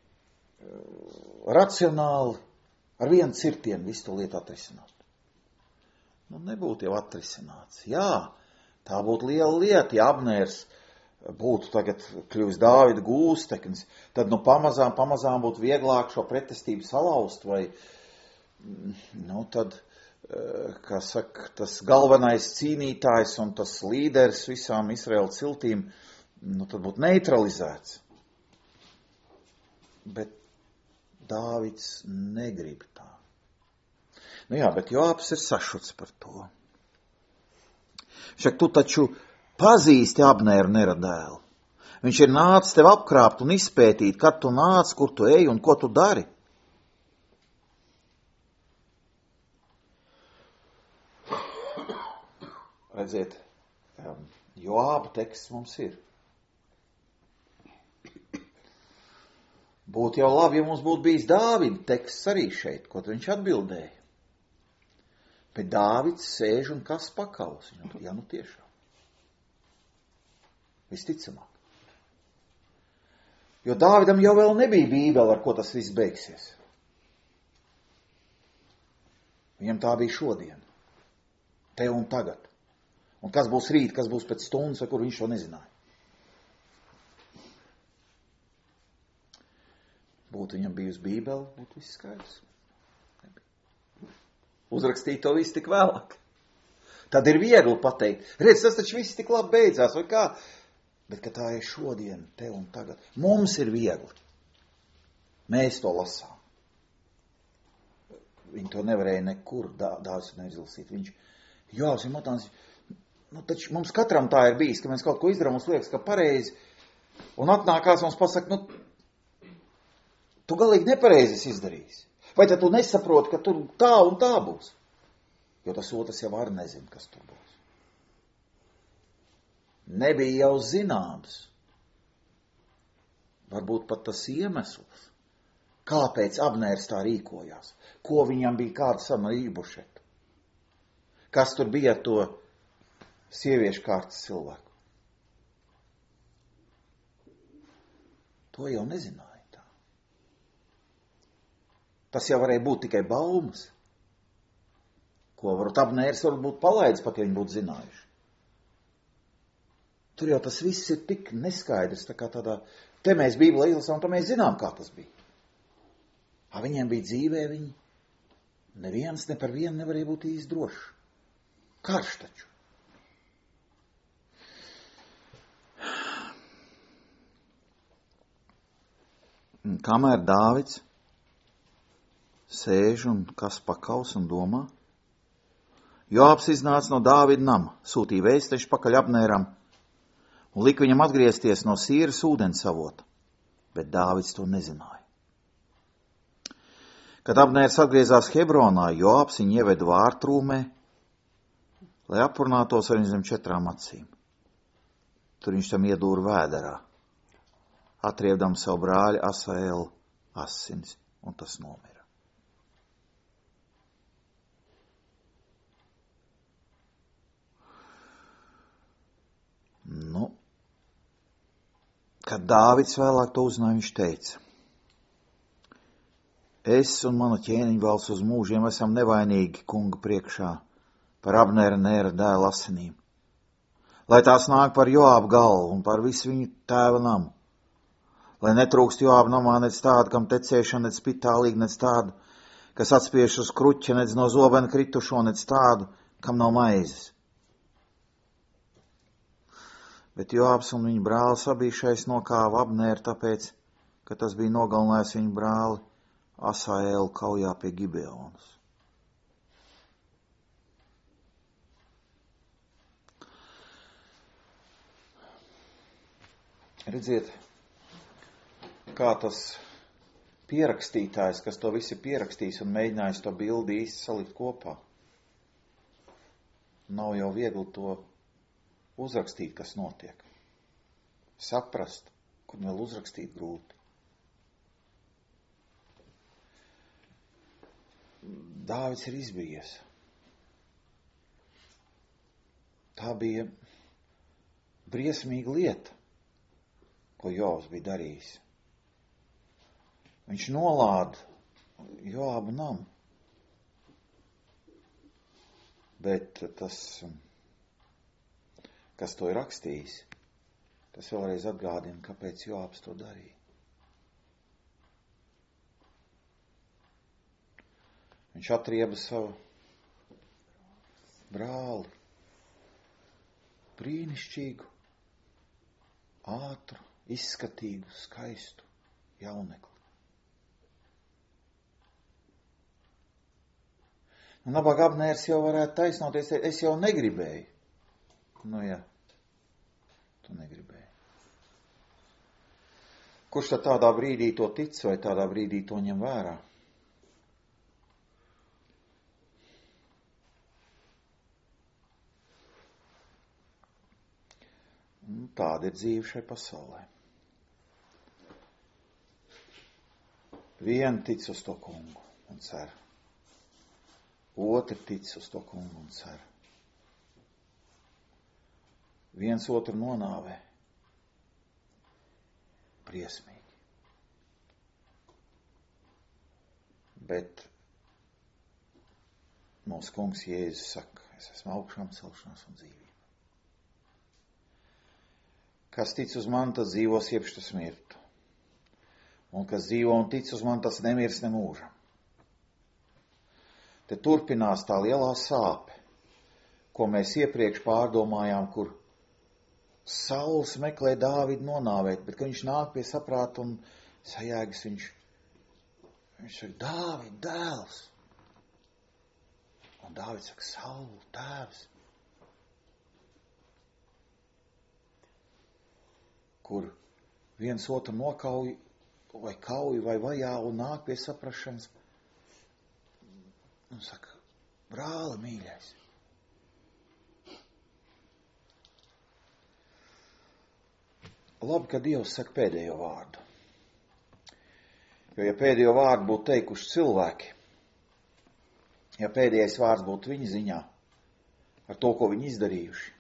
racionāli, ar vienu cirtienu visu to lietu atrisināt. Nu, nebūtu jau atrisināts. Jā, tā būtu liela lieta, ja Abnērs būtu tagad kļuvis Dāvida gūsteknis, tad nu pamazām, pamazām būtu vieglāk šo pretestību salauzt, vai, nu, tad, kā saka, tas galvenais cīnītājs un tas līderis visām Izraēla ciltīm, nu, tad būtu neutralizēts. Bet Dāvids negrib tā. Nu jā, bet Joabs ir sašuts par to. Šak tu taču pazīsti Abnēru Nera dēlu. Viņš ir nācis tev apkrāpt un izpētīt, kad tu nāc, kur tu ej un ko tu dari. Redziet, Joaba teksts mums ir. Būtu jau labi, ja mums būtu bijis Dāvida teksts arī šeit, ko viņš atbildēja. Bet Dāvids sēž un kas pakaus. Ja nu tiešām. Visticamāk. Jo Dāvidam jau vēl nebija bībele, ar ko tas viss beigsies. Viņam tā bija šodien. Te un tagad. Un kas būs rīt, kas būs pēc stundas, vai kur viņš to nezināja. Būtu viņam bijusi bībele, būtu viss skaidrs. Uzrakstīt to visu tik vēlāk. Tad ir viegli pateikt. Redz, tas taču viss tik labi beidzās, vai kā? Bet, ka tā ir šodien, te un tagad. Mums ir viegli. Mēs to lasām. Viņi to nevarēja nekur Dāvis neizlasīt. Viņš, jā, viņš matāns, nu taču mums katram tā ir bijis, ka mēs kaut ko izdarām, mums liekas, ka pareizi. Un atnākās mums pasaka, nu, tu galīgi nepareizi esi izdarījis. Vai tad tu nesaproti, ka tur tā un tā būs? Jo tas otrs jau arī nezina, kas tur būs. Nebija jau zināms. Varbūt pat tas iemesls, kāpēc Abnērs tā rīkojās. Ko viņam bija kāda saruna ar Išbošetu. Kas tur bija ar to sieviešu kārtas cilvēku. To jau nezināja. Tas jau varēja būt tikai baumas, ko varbūt Abnērs varbūt būt palaidis, pat ja viņi būtu zinājuši. Tur jau tas viss ir tik neskaidrs, tā kā tādā, te mēs Bībelē izlasām, tā mēs zinām, kā tas bija. A viņiem bija dzīvē, viņi neviens ne par vienu nevarēja būt īsti drošs. Karš taču. Kamēr Dāvids sēž un kas pakaus un domā, Joabs iznāca no Dāvida nama, sūtīja vēsteši pakaļ Abneram un lika viņam atgriezties no Sīras ūdens avota, bet Dāvids to nezināja. Kad Abnērs atgriezās Hebronā, Joabs viņu ieveda vārtrūmē, lai aprunātos ar viņu zem četrām acīm. Tur viņš tam iedūra vēderā, atriebdam savu brāļa Asaēlu asins, un tas nomira. Nu, kad Dāvids vēlāk to uzzināja, viņš teica: Es un mana ķēniņa valsts uz mūžiem esam nevainīgi kunga priekšā par Abnera Nēra dēla asinīm, lai tās nāk par Joābu galvu un par visu viņu tēva namu, lai netrūkst Joābu namā nec tādu, kam tecēšana, nec pitālīgi, nec tādu, kas atspiež uz kruķa, nec no zobena kritušo, nec tādu, kam nav maizes. Bet Joābs un viņa brālis abīšais nokāva Abnēru tāpēc, ka tas bija nogalinājis viņu brāli Asaēlu kaujā pie Gibeonas. Redziet, kā tas pierakstītājs, kas to visu pierakstīs un mēģinājis to bildi īsti salikt kopā. Nav jau viegli to uzrakstīt, kas notiek. Saprast, kur vēl uzrakstīt grūti. Dāvids ir izbijies. Tā bija briesmīga lieta, ko Joabs bija darījis. Viņš nolāda Joabu namu. Bet tas, kas to ir rakstījis, tas vēlreiz atgādina, kāpēc Joabs to darīja. Viņš atrieba savu brāli, brīnišķīgu, ātru, izskatīgu, skaistu jaunekli. Un nabaga Abnērs jau varētu taisnoties, es jau negribēju. Nu jā, tu negribēji. Kurš tad tādā brīdī to tic vai tādā brīdī to ņem vērā? Nu, tāda ir dzīve šai pasaulē. Viena tic uz to kungu un cer. Otri tic uz to kungu un cer. Viens otru nonāvē. Briesmīgi. Bet mūsu kungs Jēzus saka, es esmu augšām celšanās un dzīvība. Kas tic uz mani, tas dzīvos iepš tas mirtu. Un kas dzīvo un tic uz mani, tas nemirs ne mūžam. Te turpinās tā lielā sāpe, ko mēs iepriekš pārdomājām, kur Sauls meklē Dāvidu nonāvēt, bet kad viņš nāk pie saprāta un sajēgas, viņš, viņš saka, Dāvid, dēls. Un Dāvids saka, Saul, tēvs. Kur viens otru nokauj, vai kauj, vai vajā un nāk pie saprašanas. Un saka, brāli mīļais. Labi, ka Dievs saka pēdējo vārdu. Jo, ja pēdējo vārdu būtu teikuši cilvēki, ja pēdējais vārds būtu viņa ziņā, ar to, ko viņi izdarījuši,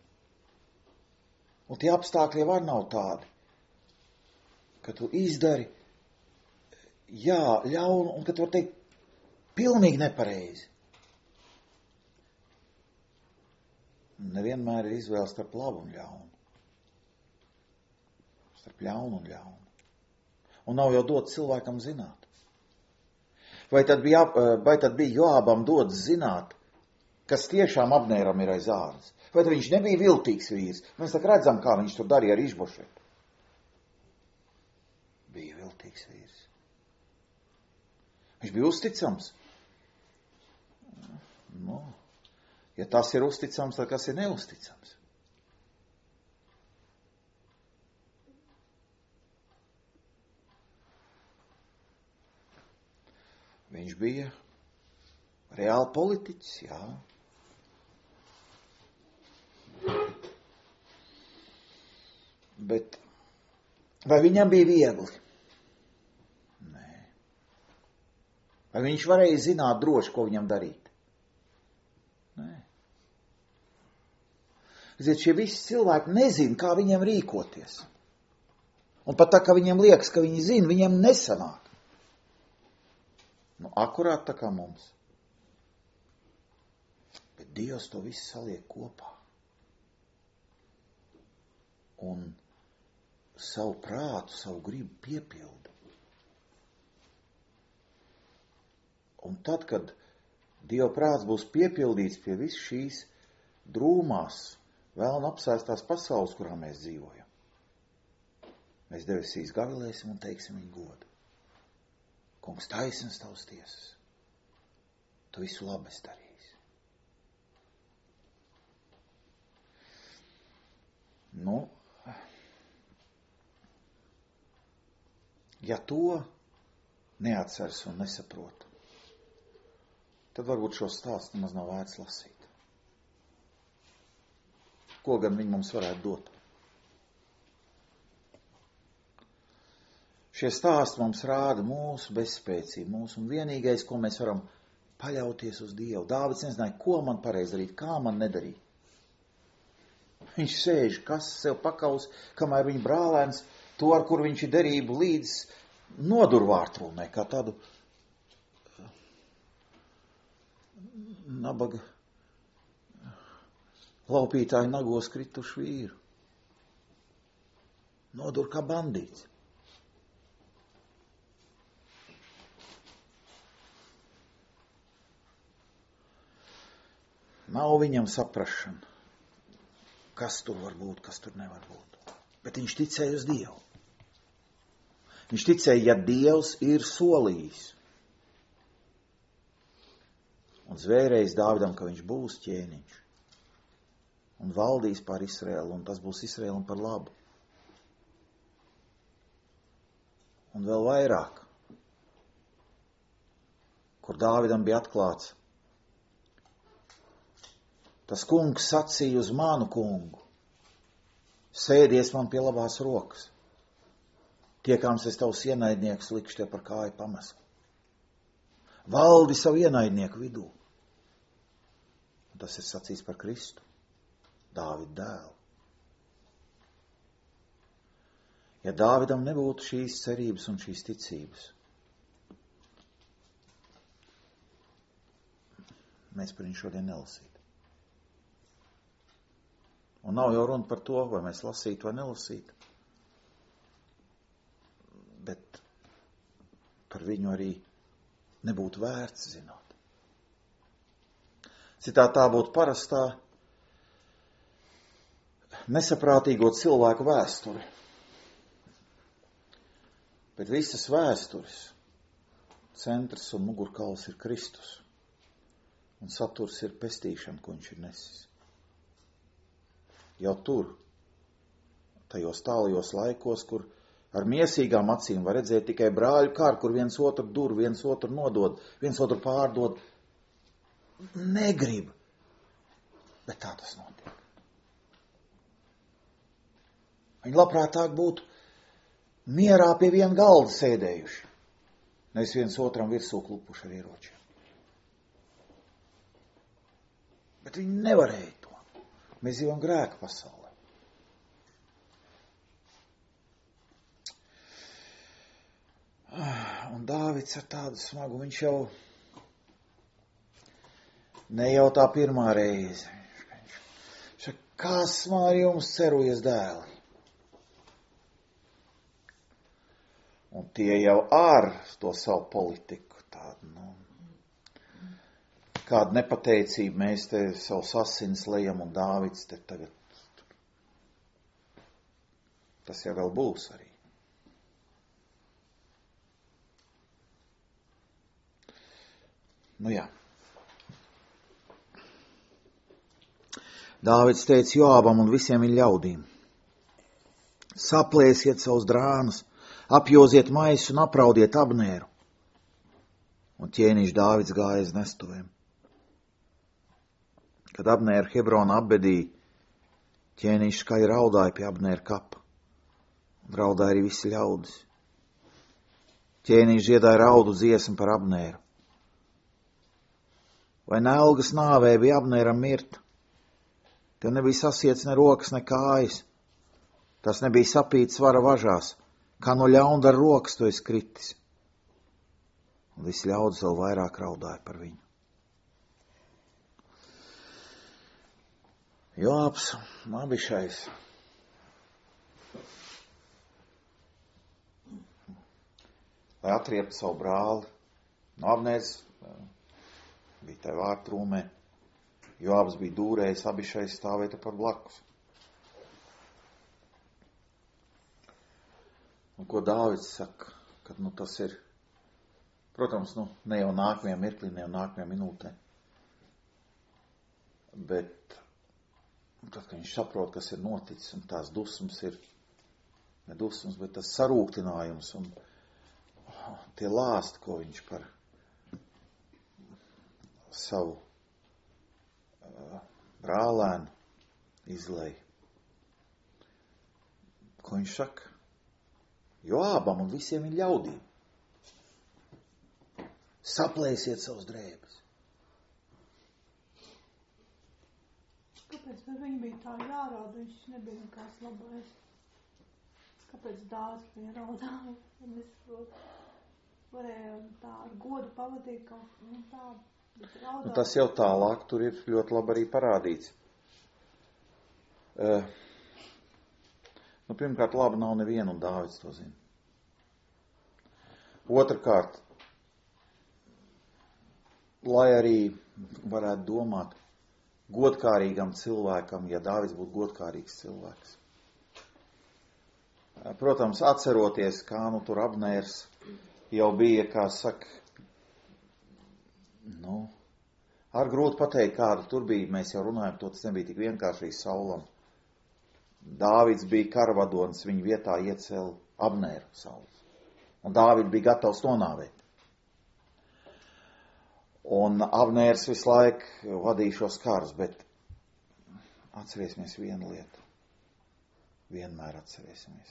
un tie apstākļi jau arī nav tādi, ka tu izdari, jā, ļaunu, un ka tu var teikt, pilnīgi nepareizi. Nevienmēr ir izvēle starp labu un ļaunu. Starp ļaunu un ļaunu. Un nav jau dots cilvēkam zināt. Vai tad bija, vai tad bija Joābam dots zināt, kas tiešām Abnēram ir aiz ādas? Vai tad viņš nebija viltīgs vīrs? Mēs tā redzam, kā viņš tur darīja ar Išbošetu. Bija viltīgs vīrs. Viņš bija uzticams. Nu, Ja tas ir uzticams, tad kas ir neusticams? Viņš bija reāli politiķis, jā. Bet vai viņam bija viegli? Nē. Vai viņš varēja zināt droši, ko viņam darīt? Nē. Ziet, šie visi cilvēki nezina, kā viņiem rīkoties. Un pat tā, ka viņiem liekas, ka viņi zina, viņiem nesanāk. Nu, akurāt tā kā mums. Bet Dievs to visu saliek kopā. Un savu prātu, savu gribu piepilda. Un tad, kad Dieva prāts būs piepildīts pie visu šīs drūmās, vēlna apsēstās pasaules, kurā mēs dzīvojam, mēs debesīs gavilēsim un teiksim viņu godu. Kungs, taisnas tavas tiesas. Tu visu labi esi darījis. Nu, ja to neatceras un nesaprot, tad varbūt šo stāstu nemaz nav vērts lasīt. Ko gan viņi mums varētu dot? Šie stāsti mums rāda mūsu bezspēcību, mūsu un vienīgais, ko mēs varam paļauties uz Dievu. Dāvids nezināja, ko man pareizi darīt, kā man nedarīt. Viņš sēž, kas sev pakaus, kamēr viņa brālēns to, ar kur viņš ir derību līdz nodurvārtrūmē, kā tādu nabaga laupītāju nagos kritušu vīru. Nodur kā bandīts. Nav viņam saprašana, kas tur var būt, kas tur nevar būt. Bet viņš ticēja uz Dievu. Viņš ticēja, ja Dievs ir solījis. Un zvērējis Dāvidam, ka viņš būs ķēniņš. Un valdīs pār Izraēlu, un tas būs Izraēlam par labu. Un vēl vairāk, kur Dāvidam bija atklāts, tas kungs sacīja uz manu kungu, sēdies man pie labās rokas, tiekāms es tavs ienaidnieks likšu tie par kāju pameslu. Valdi savu ienaidnieku vidū. Un tas ir sacīts par Kristu, Dāvida dēlu. Ja Dāvidam nebūtu šīs cerības un šīs ticības, mēs par viņu šodien nelasītu. Un nav jau runa par to, vai mēs lasītu vai nelasītu, bet par viņu arī nebūtu vērts zināt. Citā tā būtu parastā nesaprātīgo cilvēku vēsture. Bet visas vēstures centrs un mugurkauls ir Kristus, un saturs ir pestīšana, ko viņš ir nesis. Jau tur, tajos tālajos laikos, kur ar miesīgām acīm var redzēt tikai brāļu kāru, kur viens otru dur, viens otru nodod, viens otru pārdod. Negrib, bet tā tas notiek. Viņi labprātāk būtu mierā pie viena galda sēdējuši, nevis viens otram virsū klupuši ar ieročiem. Bet viņi nevarēja to. Mēs dzīvojam grēka pasaulē. Un Dāvids ar tādu smagu, viņš jau ne jau tā pirmā reize. Viņš saka, kas man ar jums cerojas dēli? Un tie jau ar to savu politiku tādu, nu, kāda nepateicība, mēs te savus asins lejam un Dāvids te tagad. Tas jau vēl būs arī. Nu jā. Dāvids teica Joābam un visiem viņa ļaudīm: saplēsiet savus drānas, apjoziet maisu un apraudiet Abnēru. Un ķēniņš Dāvids gāja uz nestuvēm. Kad Abnēru Hebrona apbedīja, ķēniņš skaļi raudāja pie Abnēra kapa. Un raudāja arī visi ļaudis. Ķēniņš dziedāja raudu dziesmu par Abnēru. Vai nelgas nāvē bija Abnēram mirt? Tev nebija sasiets ne rokas, ne kājas. Tas nebija sapīts svara važās, kā no ļaundara rokas tu esi kritis. Un visi ļaudis vēl vairāk raudāja par viņu. Joabs un Abišajs lai atrieptu savu brāli, no Abnērs bija tai vārtrūmē, Joabs bija dūrējis, Abišajs stāvēja par blakus. Un ko Dāvids saka, kad nu tas ir, protams, nu ne jau nākamajā mirklī, ne jau nākamajā minūtē, bet tad, kad viņš saprot, kas ir noticis, un tās dusmas ir, ne dusmas, bet tas sarūktinājums un oh, tie lāsti, ko viņš par savu uh, brālēnu izlēja. Ko viņš saka? Joābam un visiem viņa ļaudīm: saplēsiet savus drēbes. Kāpēc par viņu bija tā jārāda? Viņš nebija nekāds labais. Kāpēc Dāvids viņa raudāja? Es varēju tā ar godu pavadīt kaut nu, tā, bet raudāja. Nu, tas jau tālāk tur ir ļoti labi arī parādīts. Uh, nu, pirmkārt, labi nav neviena, un Dāvids to zina. Otrakārt, lai arī varētu domāt, godkārīgam cilvēkam, ja Dāvids būtu godkārīgs cilvēks. Protams, atceroties, kā nu tur Abnērs jau bija, kā saka, nu, ar grūti pateikt, kāda tur bija, mēs jau runājam, to tas nebija tik vienkārši Saulam. Dāvids bija karavadonis, viņa vietā iecēla Abnēru Sauls. Un Dāvids bija gatavs nonāvēt. Un Abnērs visu laiku vadīja šos karus, bet atcerēsimies vienu lietu. Vienmēr atcerēsimies.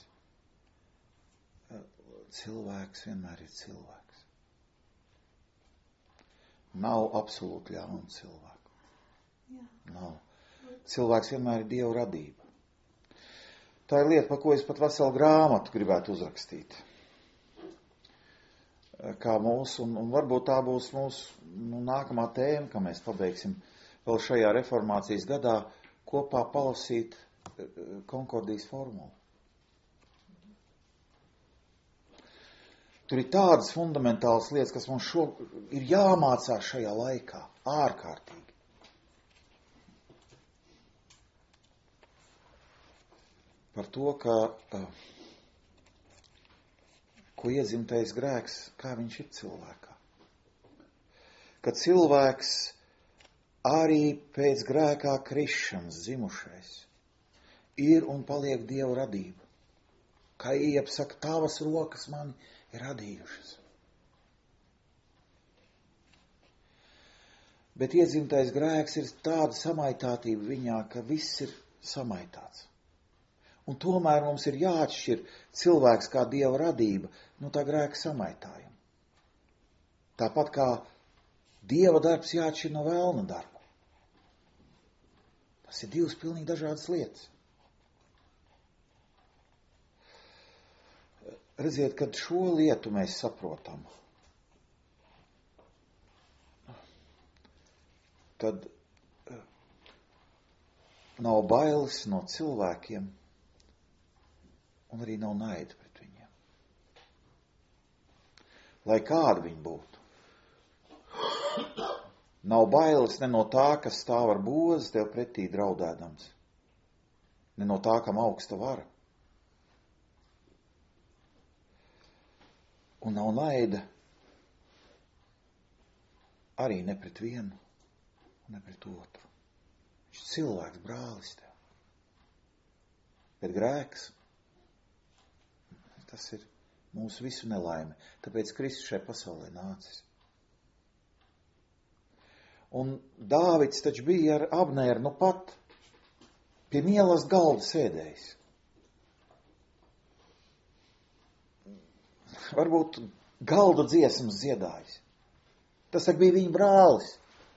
Cilvēks vienmēr ir cilvēks. Nav absolūti ļaunu cilvēku. Jā. Nav. Cilvēks vienmēr ir Dieva radība. Tā ir lieta, par ko es pat veselu grāmatu gribētu uzrakstīt. Kā mūsu, un, un varbūt tā būs mūsu nu, nākamā tēma, ka mēs pabeigsim vēl šajā reformācijas gadā kopā palasīt Konkordijas formulu. Tur ir tādas fundamentālas lietas, kas mums šo ir jāmācās šajā laikā, ārkārtīgi. Par to, ka, ko iedzimtais grēks, kā viņš ir cilvēkā. Ka cilvēks arī pēc grēkā krišanas zimušais ir un paliek Dieva radība. Kā Iep saka, tavas rokas mani ir radījušas. Bet iedzimtais grēks ir tāda samaitātība viņā, ka viss ir samaitāts. Un tomēr mums ir jāatšķir cilvēks kā Dieva radība no tā grēka samaitājuma. Tāpat kā Dieva darbs jāatšķir no vēlna darbu. Tas ir divas pilnīgi dažādas lietas. Redziet, kad šo lietu mēs saprotam, tad nav bailes no cilvēkiem, un arī nav naida pret viņiem. Lai kādi viņi būtu. Nav bailes ne no tā, kas stāv ar bozi tev pretī draudēdams, ne no tā, kam augsta vara. Un nav naida arī ne pret vienu, ne pret otru. Cilvēks, brālis tev. Bet grēks, tas ir mūsu visu nelaime. Tāpēc Kristus šai pasaulē nācis. Un Dāvids taču bija ar Abneru nu pat pie mielas galda sēdējis. Varbūt galda dziesmas dziedājis. Tas arī bija viņa brālis.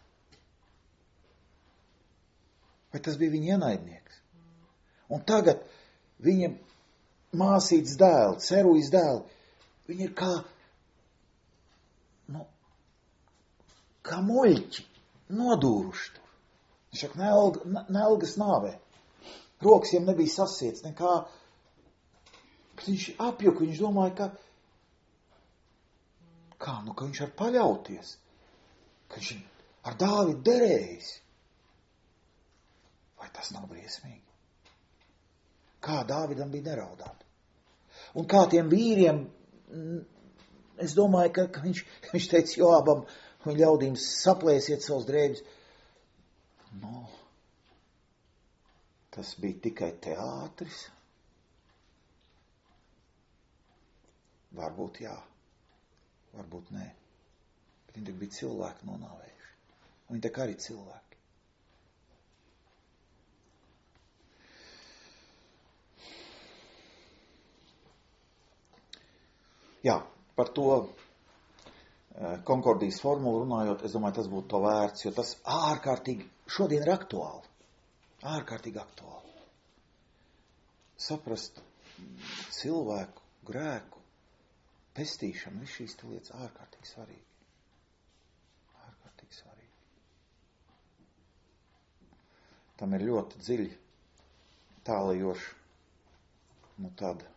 Vai tas bija viņa ienaidnieks? Un tagad viņa māsītes dēli, Cerujas dēli, viņi ir kā, nu, kā muļķi, nodūruši tur. Viņš saka, nelga, nelgas nāvē. Rokas viņam nebija sasiets, nekā. Viņš apjuka, viņš domāja, ka, kā, nu, ka viņš var paļauties, ka viņš ar Dāvidu derējis. Vai tas nav briesmīgi? Kā Dāvidam bija neraudāt? Un kā tiem vīriem, es domāju, ka, ka viņš, viņš teica Joabam, viņa ļaudīm saplēsiet savus drēbes. No, tas bija tikai teātris. Varbūt jā, varbūt nē. Bet viņi bija cilvēki nonāvējuši. Un viņi tā kā arī cilvēki. Jā, par to konkordijas formulu runājot, es domāju, tas būtu to vērts, jo tas ārkārtīgi šodien ir aktuāli. Ārkārtīgi aktuāli. Saprast cilvēku, grēku, pestīšanu, viss šīs lietas ārkārtīgi svarīgi. Ārkārtīgi svarīgi. Tam ir ļoti dziļi tālajoši, nu tāda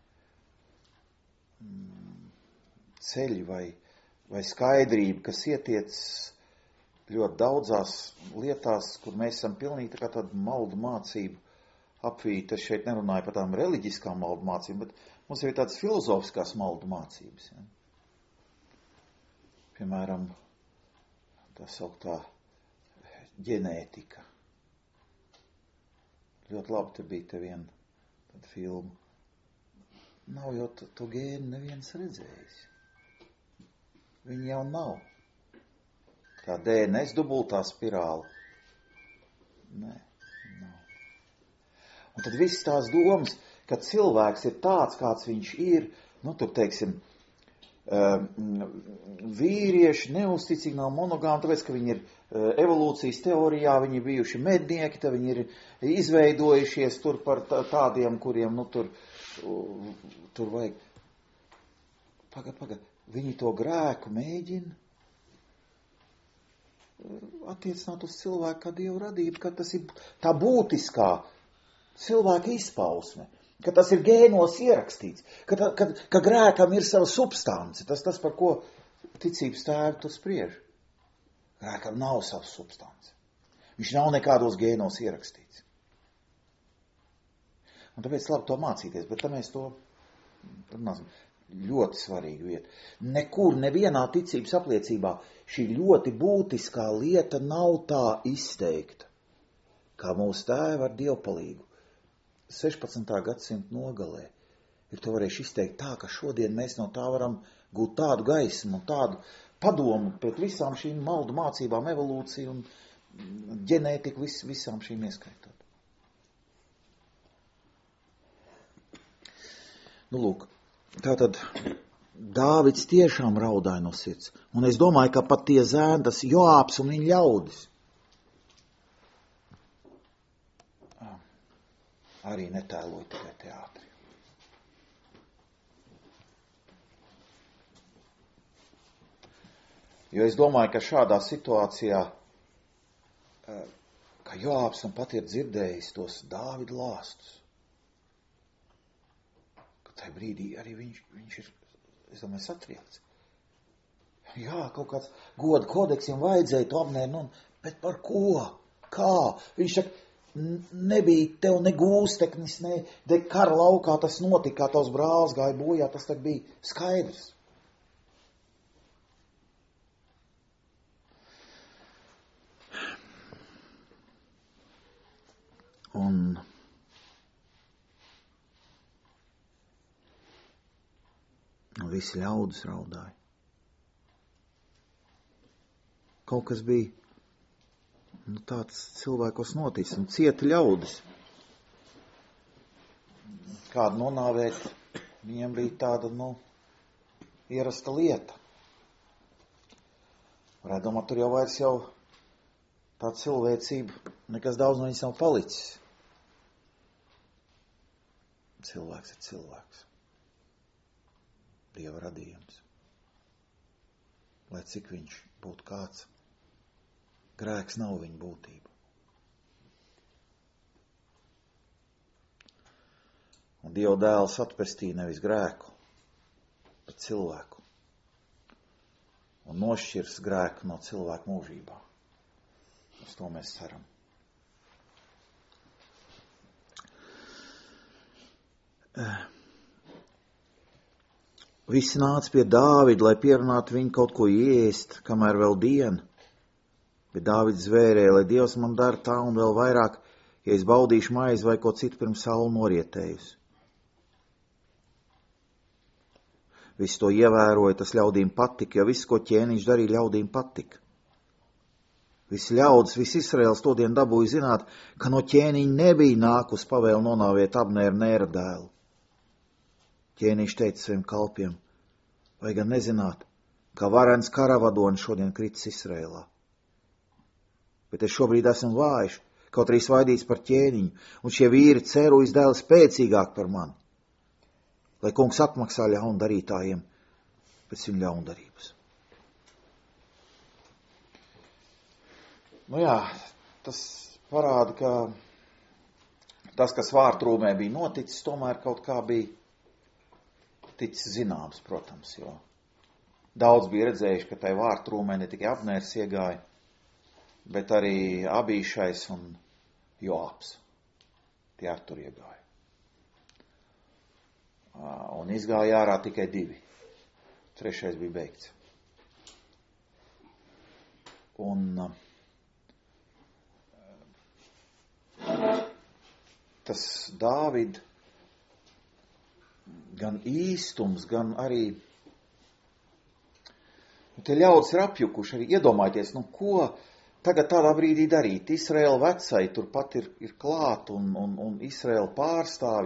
ceļi vai, vai skaidrība, kas ietiec ļoti daudzās lietās, kur mēs esam pilnīgi tā kā tādu maldu mācību apvīti. Es šeit nerunāju par tām reliģiskām maldu mācībām, bet mums ir tādas filozofiskās maldu mācības. Ja? Piemēram, tā sauktā ģenētika. Ļoti labi te bija te viena tāda filma. Nav jau to, to gēnu neviens redzējis. Viņi jau nav. Tā D N S dubultā spirāla. Nē, nav. Un tad viss tās domas, ka cilvēks ir tāds, kāds viņš ir, nu tur teiksim, vīrieši neuzticīgi nav monogāmi, tāpēc, ka viņi ir evolūcijas teorijā, viņi ir bijuši mednieki, tad viņi ir izveidojušies tur par tādiem, kuriem, nu tur, tur vajag. Paga, paga, viņi to grēku mēģina attiecināt uz cilvēku kā Dievu radību, ka tas ir tā būtiskā cilvēka izpausme, ka tas ir gēnos ierakstīts, ka, ta, ka, ka grēkam ir sava substance, tas tas, par ko ticības tēvi tu spriež. Grēkam nav savas substance. Viņš nav nekādos gēnos ierakstīts. Un tāpēc labi to mācīties, bet tā mēs to runāsim. Ļoti svarīga vieta. Nekur, nevienā ticības apliecībā šī ļoti būtiskā lieta nav tā izteikta, kā mūsu tēvi ar dievpalīgu sešpadsmitā gadsimta nogalē. Ir to varējuši izteikt tā, ka šodien mēs no tā varam gūt tādu gaismu un tādu padomu pret visām šīm maldu mācībām, evolūciju un ģenētiku, vis, visām šīm ieskaitot. Nu, lūk, tātad Dāvids tiešām raudāja no sirds. Un es domāju, ka pat tie zēni, tas Joābs un viņa ļaudis, arī netēloja tikai teātri. Jo es domāju, ka šādā situācijā, ka Joābs un pat ir dzirdējis tos Dāvida lāstus, tajā brīdī arī viņš, viņš ir, es domāju, satriekts. Jā, kaut kāds goda kodeksiem vajadzēja to apmēr, nu, bet par ko? Kā? Viņš saka, nebija tev ne gūsteknis, ne de kara laukā tas notika, kā tavs brālis gāja bojā, tas tad bija skaidrs. Un visi ļaudis raudāja. Kaut kas bija nu, tāds cilvēkos noticis un cieta ļaudis. Kādu nonāvēt, viņiem bija tāda, nu, ierasta lieta. Varētu domāt, tur jau vairs jau tā cilvēcība, nekas daudz no viņas nav palicis. Cilvēks ir cilvēks. Dieva radījums. Lai cik viņš būtu kāds, grēks nav viņa būtība. Un Dieva dēls atpestīja nevis grēku, bet cilvēku. Un nošķirs grēku no cilvēku mūžībā. Uz to mēs ceram. Visi nāca pie Dāvida, lai pierunātu viņu kaut ko ēst, kamēr vēl diena. Bet Dāvids zvērēja, lai Dievs man dara tā un vēl vairāk, ja es baudīšu maizi vai ko citu pirms saule norietējusi. Visi to ievēroja, tas ļaudīm patika, jo viss, ko ķēniņš darīja, ļaudīm patika. Visi ļaudis, visi Izraels todien dabūja zināt, ka no ķēniņa nebija nākus pavēlu nonāviet Abneru Nēra dēlu. Ķēniņš teica saviem kalpiem, vai gan nezināt, ka varens karavadonis šodien kritis Izraēlā. Bet es šobrīd esmu vājš, kaut arī svaidīts par ķēniņu, un šie vīri ceru izdēli spēcīgāk par mani, lai kungs atmaksā ļaundarītājiem pēc viņu ļaundarības. Nu jā, tas parāda, ka tas, kas vārtrūmē bija noticis, tomēr kaut kā bija ticis zināms, protams, jo daudz bija redzējuši, ka tai vārtrūmē ne tikai Abnērs iegāja, bet arī Abīšais un Joabs. Tie ar tur iegāja. Un izgāja ārā tikai divi. Trešais bija beigts. Un tas Dāvida gan īstums, gan arī te ļaudis ir apjukuši, arī iedomājieties, nu ko tagad tādā brīdī darīt. Izraēla vecai turpat ir, ir klāt un, un, un Izraēla pārstāvi.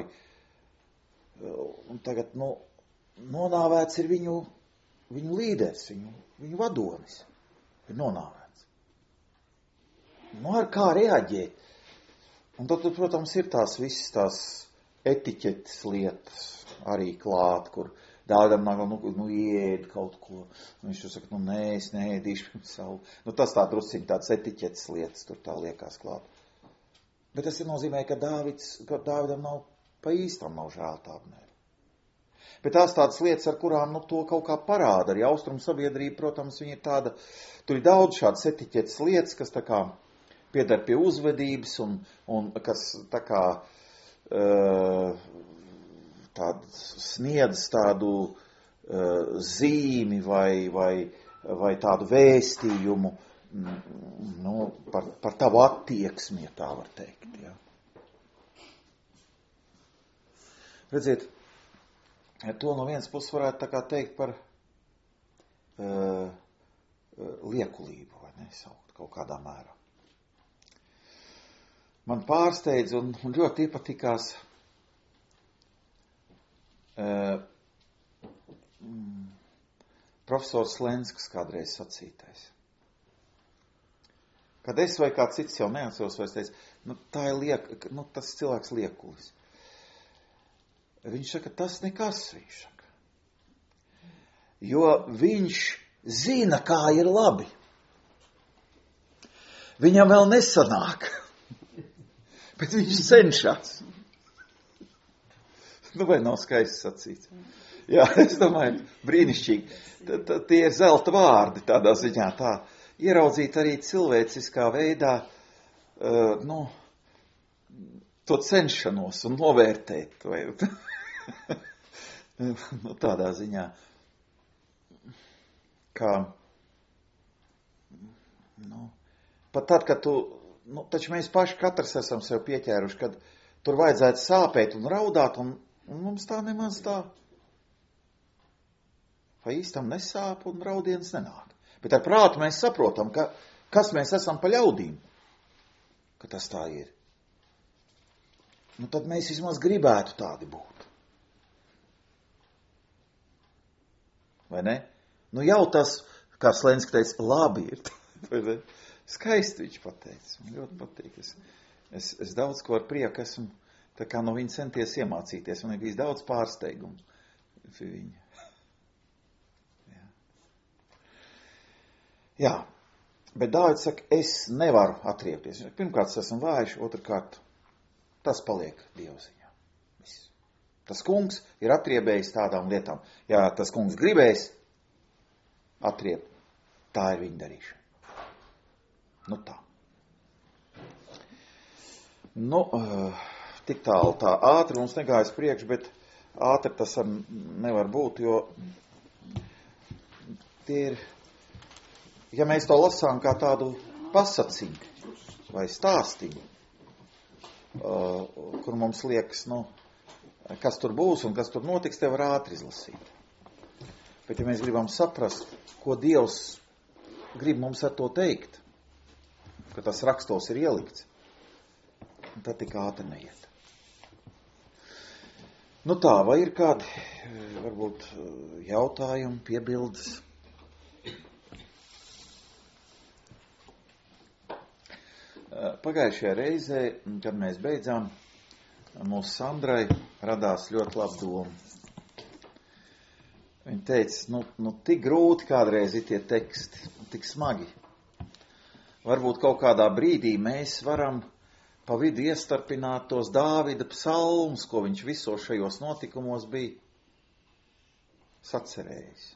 Un tagad, nu, nonāvēts ir viņu, viņu līderis, viņu, viņu vadonis. Ir nonāvēts. Nu, ar kā reaģēt? Un tad, protams, ir tās visas tās etiķetes lietas arī klāt, kur Dāvidam nāk, nu, nu, iēd kaut ko. Un viņš tur saka, nu, nē, es neēdīšu pirms savu. Nu, tas tā drusciņ tāds etiķetes lietas tur tā liekas klāt. Bet tas ir nozīmē, ka Dāvids, ka Dāvidam nav pa īstam nav žēl tā Abnēra. Bet tās tādas lietas, ar kurām, nu, to kaut kā parāda. Arī austrumu sabiedrība, protams, viņa ir tāda, tur ir daudz šādas etiķetes lietas, kas tā kā piedar pie uzvedības un, un kas tā kā uh, tād, sniedz tādu uh, zīmi vai, vai, vai tādu vēstījumu nu, par, par tavu attieksmi, ja tā var teikt. Ja. Redziet, to no vienas puses varētu tā kā teikt par uh, liekulību, vai ne, saukt kaut kādā mērā. Man pārsteidz un, un ļoti iepatikās uh, mm, profesors Lenskas kādreiz sacītais. Kad es vai kāds cits jau neatceros, vai es teicu, nu, tā ir liek, nu, tas cilvēks liekulis. Viņš saka, tas nekas, viņš saka. Jo viņš zina, kā ir labi. Viņam vēl nesanāk. Bet viņš cenšas. Nu, vai nav skaisti sacīts? Jā, es domāju, brīnišķīgi. T- t- tie ir zelta vārdi tādā ziņā, tā. Ieraudzīt arī cilvēciskā veidā, uh, nu, to cenšanos un novērtēt. Vai, nu, tādā ziņā, kā, nu, pat tad, kad tu nu, taču mēs paši katrs esam sev pieķēruši, kad tur vajadzētu sāpēt un raudāt, un, un mums tā nemaz tā pa īstam nesāp un raudiens nenāk. Bet ar prātu mēs saprotam, ka, kas mēs esam pa ļaudīm, ka tas tā ir. Nu, tad mēs vismaz gribētu tādi būt. Vai ne? Nu, jau tas, kā Slenska teica, labi ir. Vai ne? Skaisti viņš pateica. Man ļoti patīk. Es, es, es daudz ko ar prieku esmu tā kā no viņa centies iemācīties. Man ir bijis daudz pārsteigumu pie viņa. Jā. Jā. Bet Dāvids saka, es nevaru atriepties. Pirmkārt, es esmu vājš, otrkārt, tas paliek Dieva ziņā. Viss. Tas kungs ir atriebējis tādām lietām. Ja tas kungs gribēs atriept, tā ir viņa darīšana. Nu tā. Nu, tik tālu tā ātri mums negājas priekš, bet ātri tas nevar būt, jo tie ir, ja mēs to lasām kā tādu pasacību vai stāstību, kur mums liekas, nu, kas tur būs un kas tur notiks, te var ātri izlasīt. Bet ja mēs gribam saprast, ko Dievs grib mums ar to teikt, ka tas rakstos ir ielikts, tad tik ātri neiet. Nu tā, vai ir kādi, varbūt, jautājumi, piebildes? Pagājušajā reizē, kad mēs beidzām, mūsu Sandrai radās ļoti laba doma. Viņa teica, nu, nu tik grūti kādreiz ir tie teksti, tik smagi. Varbūt kaut kādā brīdī mēs varam pa vidu iestarpināt tos Dāvida psalmus, ko viņš visos šajos notikumos bija sacerējis.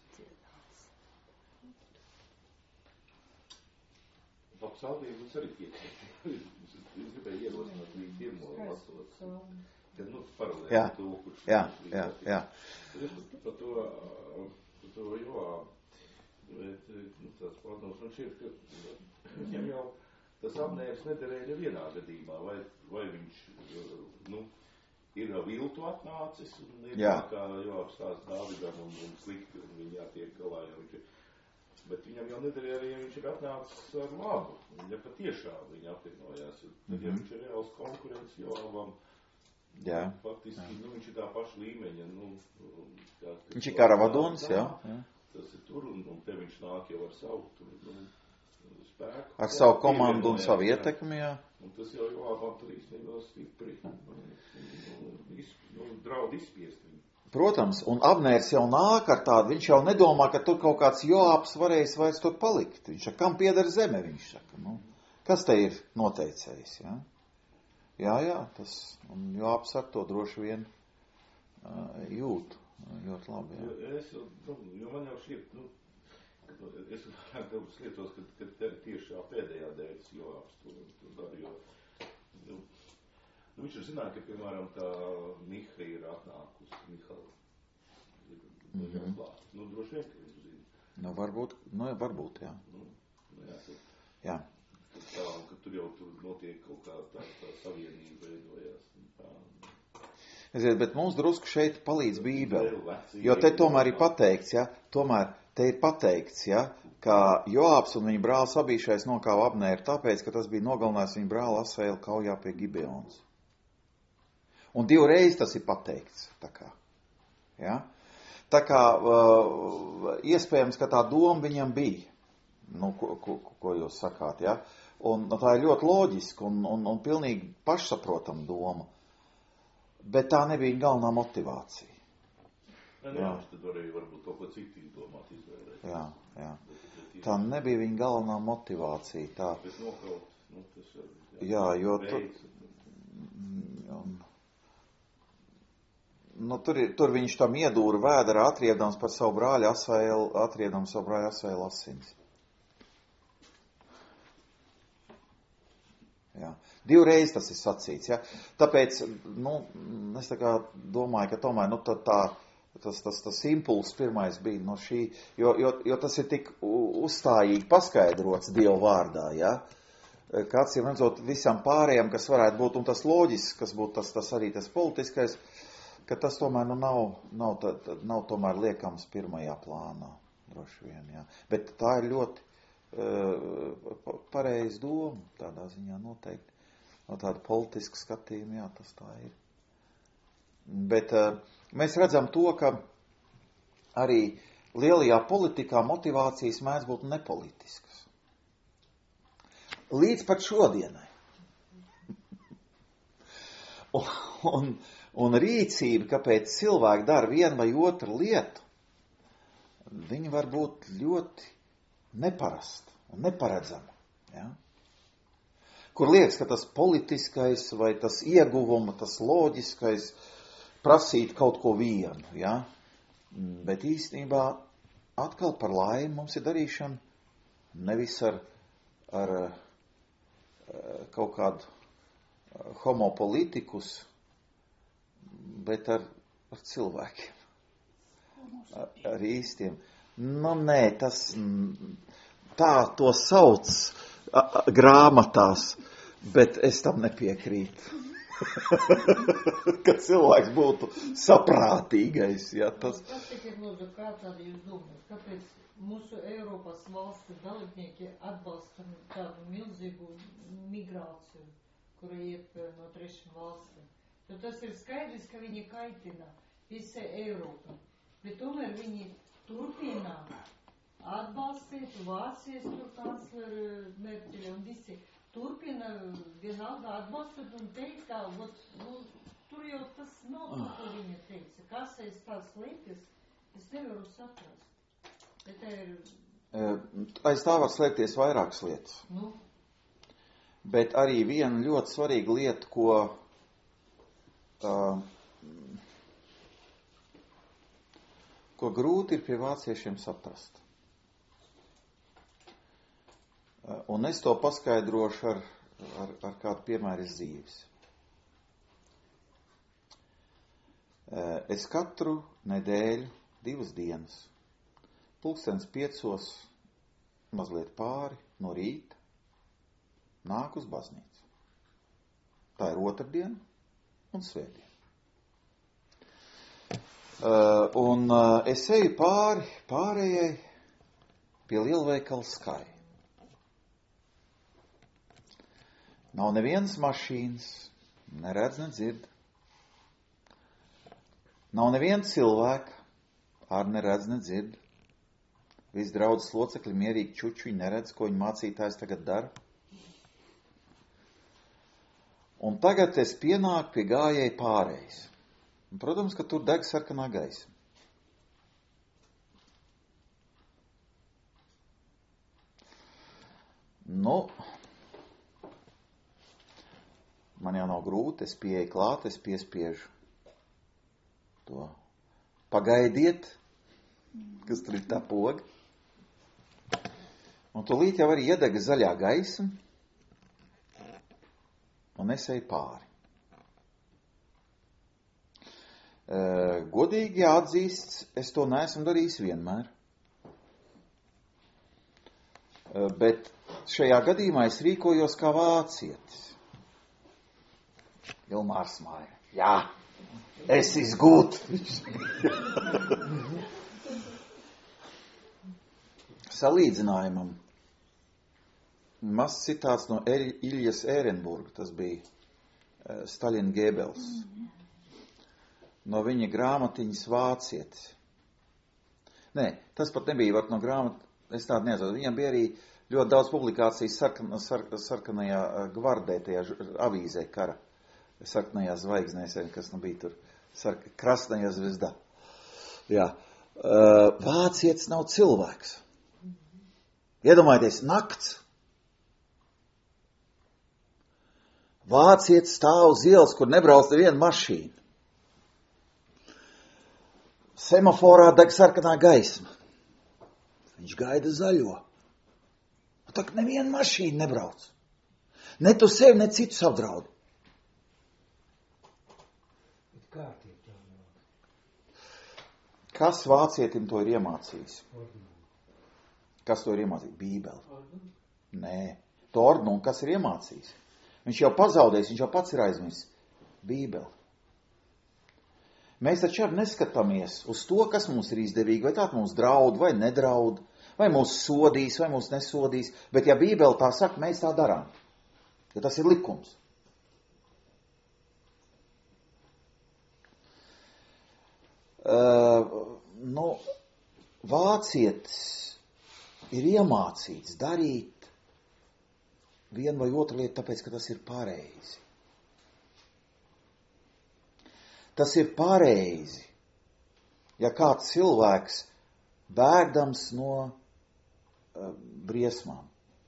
Pa psalmiem arī pietiek. Es gribēju ierosināt līdz pirmo lasot. Kad, nu, paralēli to, kurš... Jā, jā, jā. Es par to, par to Joābu. Bet, nu, tās pārdomas man šķiet, ka viņam jau tas Abnērs nederēja nevienā gadījumā, vai, vai viņš, nu, ir jau viltu atnācis, un ir tā, kā Joābs stāsta Dāvidam, un, un slikti, un viņi jātiek galā, jo viņš ir, bet viņam jau nederēja arī, ja viņš ir atnācis ar labu, un ja patiešām viņi apvienojās, tad, mm-hmm. ja viņš ir reāls konkurents Joābam, jā. Faktiski, jā. Nu, viņš ir tā paša līmeņa, nu, kā, viņš ir karavadons, jā. jā. Tas ir tur, un, un te viņš nāk jau ar savu, tur, nu, spēku. Ar jā, savu komandu un savu ietekmi, jā. Un tas jau Joābam tur īstenībā stipri, nu, nu, nu, draud izspiest viņu. Protams, un Abnērs jau nāk ar tādu, viņš jau nedomā, ka tur kaut kāds Joābs varēs vairs tur palikt. Viņš saka, kam pieder zeme, viņš saka, nu, kas te ir noteicējis, jā? Jā, jā, tas, un Joābs ar to droši vien uh, jūt. Ļoti labi, jā. Jo, es, nu, jo man jau šķiet, nu, es daudz lietos, ka, ka tieši pēdējā dēļas Joābs to, to dara, jo, nu, nu, viņš ir zināja, ka, piemēram, tā Miha ir atnākusi, Mihala, nu, mm-hmm. klāt. Nu, droši vien, ka viņš zina. Nu, varbūt, nu, varbūt, jā. Nu, nu jā, tad, jā. Tā, ka tur jau tur notiek kaut kā tā, tā savienība veidojās, tā, Eziet, bet mums drusku šeit palīdz Bībele, jo te tomēr ir pateikts, ja, tomēr te ir pateikts, ja, ka Joābs un viņa brālis abīšais nokāva Abnēru tāpēc, ka tas bija nogalinājis viņa brāli Asvaēlu kaujā pie Gibeonas. Un divreiz tas ir pateikts, tā kā, ja. Tā kā uh, iespējams, ka tā doma viņam bija, nu, ko, ko, ko jūs sakāt, ja, un tā ir ļoti loģiska un, un, un pilnīgi pašsaprotama doma. Bet tā nebija viņa galvenā motivācija. Jā, jā. Tad varēja varbūt kaut ko citu izdomāt, izvērēt. Jā, jā. Tā nebija viņa galvenā motivācija. Tā... Bet nokaut, nu, tas ir... Jā, jā jo tur... Un... Nu, tur, ir, tur viņš tam iedūra vēderā atriedams par savu brāļu Asvaēlu, atriedams savu brāļu Asvaēlu asins. Jā. Divreiz tas ir sacīts, ja. Tāpēc, nu, es tā kā domāju, ka tomēr, nu, tā, tā, tas, tas, tas impulss pirmais bija no šī, jo, jo, jo tas ir tik uzstājīgi paskaidrots Dieva vārdā, ja. ka acīm redzot visam pārējiem, kas varētu būt, un tas loģisks, kas būtu tas, tas arī tas politiskais, ka tas tomēr nu, nav, nav, tā, tā, nav tomēr liekams pirmajā plānā, droši vien, jā. Bet tā ir ļoti uh, pareiz doma, tādā ziņā noteikti. No tāda politiska skatījuma, jā, tas tā ir. Bet uh, mēs redzam to, ka arī lielajā politikā motivācijas mēdz būt nepolitiskas. Līdz pat šodienai. un, un, un rīcība, kāpēc cilvēki dara vienu vai otru lietu, viņi var būt ļoti neparasta un neparedzama. Ja? Kur liekas, ka tas politiskais vai tas ieguvuma, tas loģiskais prasīt kaut ko vienu. Ja? Bet īstenībā atkal par laimi mums ir darīšana nevis ar, ar kaut kādu homopolitikus, bet ar, ar cilvēkiem. Ar, ar īstiem. Nu, nē, tas tā to sauc a, a, grāmatās, bet es tam nepiekrītu. Ka cilvēks būtu saprātīgais. Ja, tas... Kas tikai lūdzu, kā tādi jūs domājat? Kāpēc mūsu Eiropas valstu dalībnieki atbalsta tādu milzīgu migrāciju, kura iet no trešām valstīm? Tad tas ir skaidrs, ka viņi kaitina visai Eiropai. Bet tomēr viņi turpina atbalstīt Vācijas tur kancleru Merķeli un visi turpina vienalga atbalstīt un teikt, ka ot, nu, tur jau tas nav, ko viņa teica. Kas aiz tās lietas, es nevaru saprast. Bet tā ir... Aiz tā var slēgties vairākas lietas. Nu? Bet arī viena ļoti svarīga lieta, ko uh, ko grūti ir pie vāciešiem saprast. Un es to paskaidrošu ar, ar, ar kādu piemēru iz dzīves. Es katru nedēļu, divas dienas, pulkstens piecos, mazliet pāri no rīta, nāku uz baznīcu. Tā ir otrdiena un svētdiena. Uh, un uh, es eju pāri, pārējai pie lielveikala Sky. Nav nevienas mašīnas, neredz, nedzird. Nav neviena cilvēka, ar neredz, nedzird. Visi draudzes locekļi mierīgi čuči, viņi neredz, ko viņa mācītājs tagad dara. Un tagad es pienāku pie gājēji pārējais. Un, protams, ka tur deg sarkanā gaisa. Nu, man jau nav grūti, es pieeju klāt, es piespiežu to. Pagaidiet, kas tur ir tā poga. Un tūlīt jau arī iedega zaļā gaisa, un es eju pāri. Uh, godīgi jāatzīst, es to neesmu darījis vienmēr. Uh, bet šajā gadījumā es rīkojos kā vācietis. Ilmārs māja. Jā, es izgūt. Salīdzinājumam. Mazs citāts no Iljas Ērenburga, tas bija uh, Staļina Gēbels. No viņa grāmatiņas vācietis. Nē, tas pat nebija var no grāmat, es tādu nezinu. Viņam bija arī ļoti daudz publikācijas sarkan, sar, sarkanajā gvardē, tajā avīzē kara, sarkanajā zvaigznēs, kas nu bija tur, sark, krasnajā zvezdā. Jā. Uh, vācietis nav cilvēks. Iedomājieties, nakts. Vācietis stāv uz ielas, kur nebrauc neviena mašīna. Semaforā deg sarkanā gaisma. Viņš gaida zaļo. Tā kā neviena mašīna nebrauc. Ne tu sevi, ne citus apdraudi. Kas vācietim to ir iemācījis? Kas to ir iemācījis? Bībeli. Nē, to ordinu, un kas ir iemācījis. Viņš jau pazaudējis, viņš jau pats ir aizmirsis Bībeli. Mēs taču arī neskatāmies uz to, kas mums ir izdevīgi, vai tā mums draud, vai nedraud, vai mūs sodīs, vai mūs nesodīs, bet ja Bībele tā saka, mēs tā darām, jo tas ir likums. Uh, nu, vācietis ir iemācīts darīt vienu vai otru lietu, tāpēc, ka tas ir pareizi. Tas ir pareizi, ja kāds cilvēks bēgdams no uh, briesmām.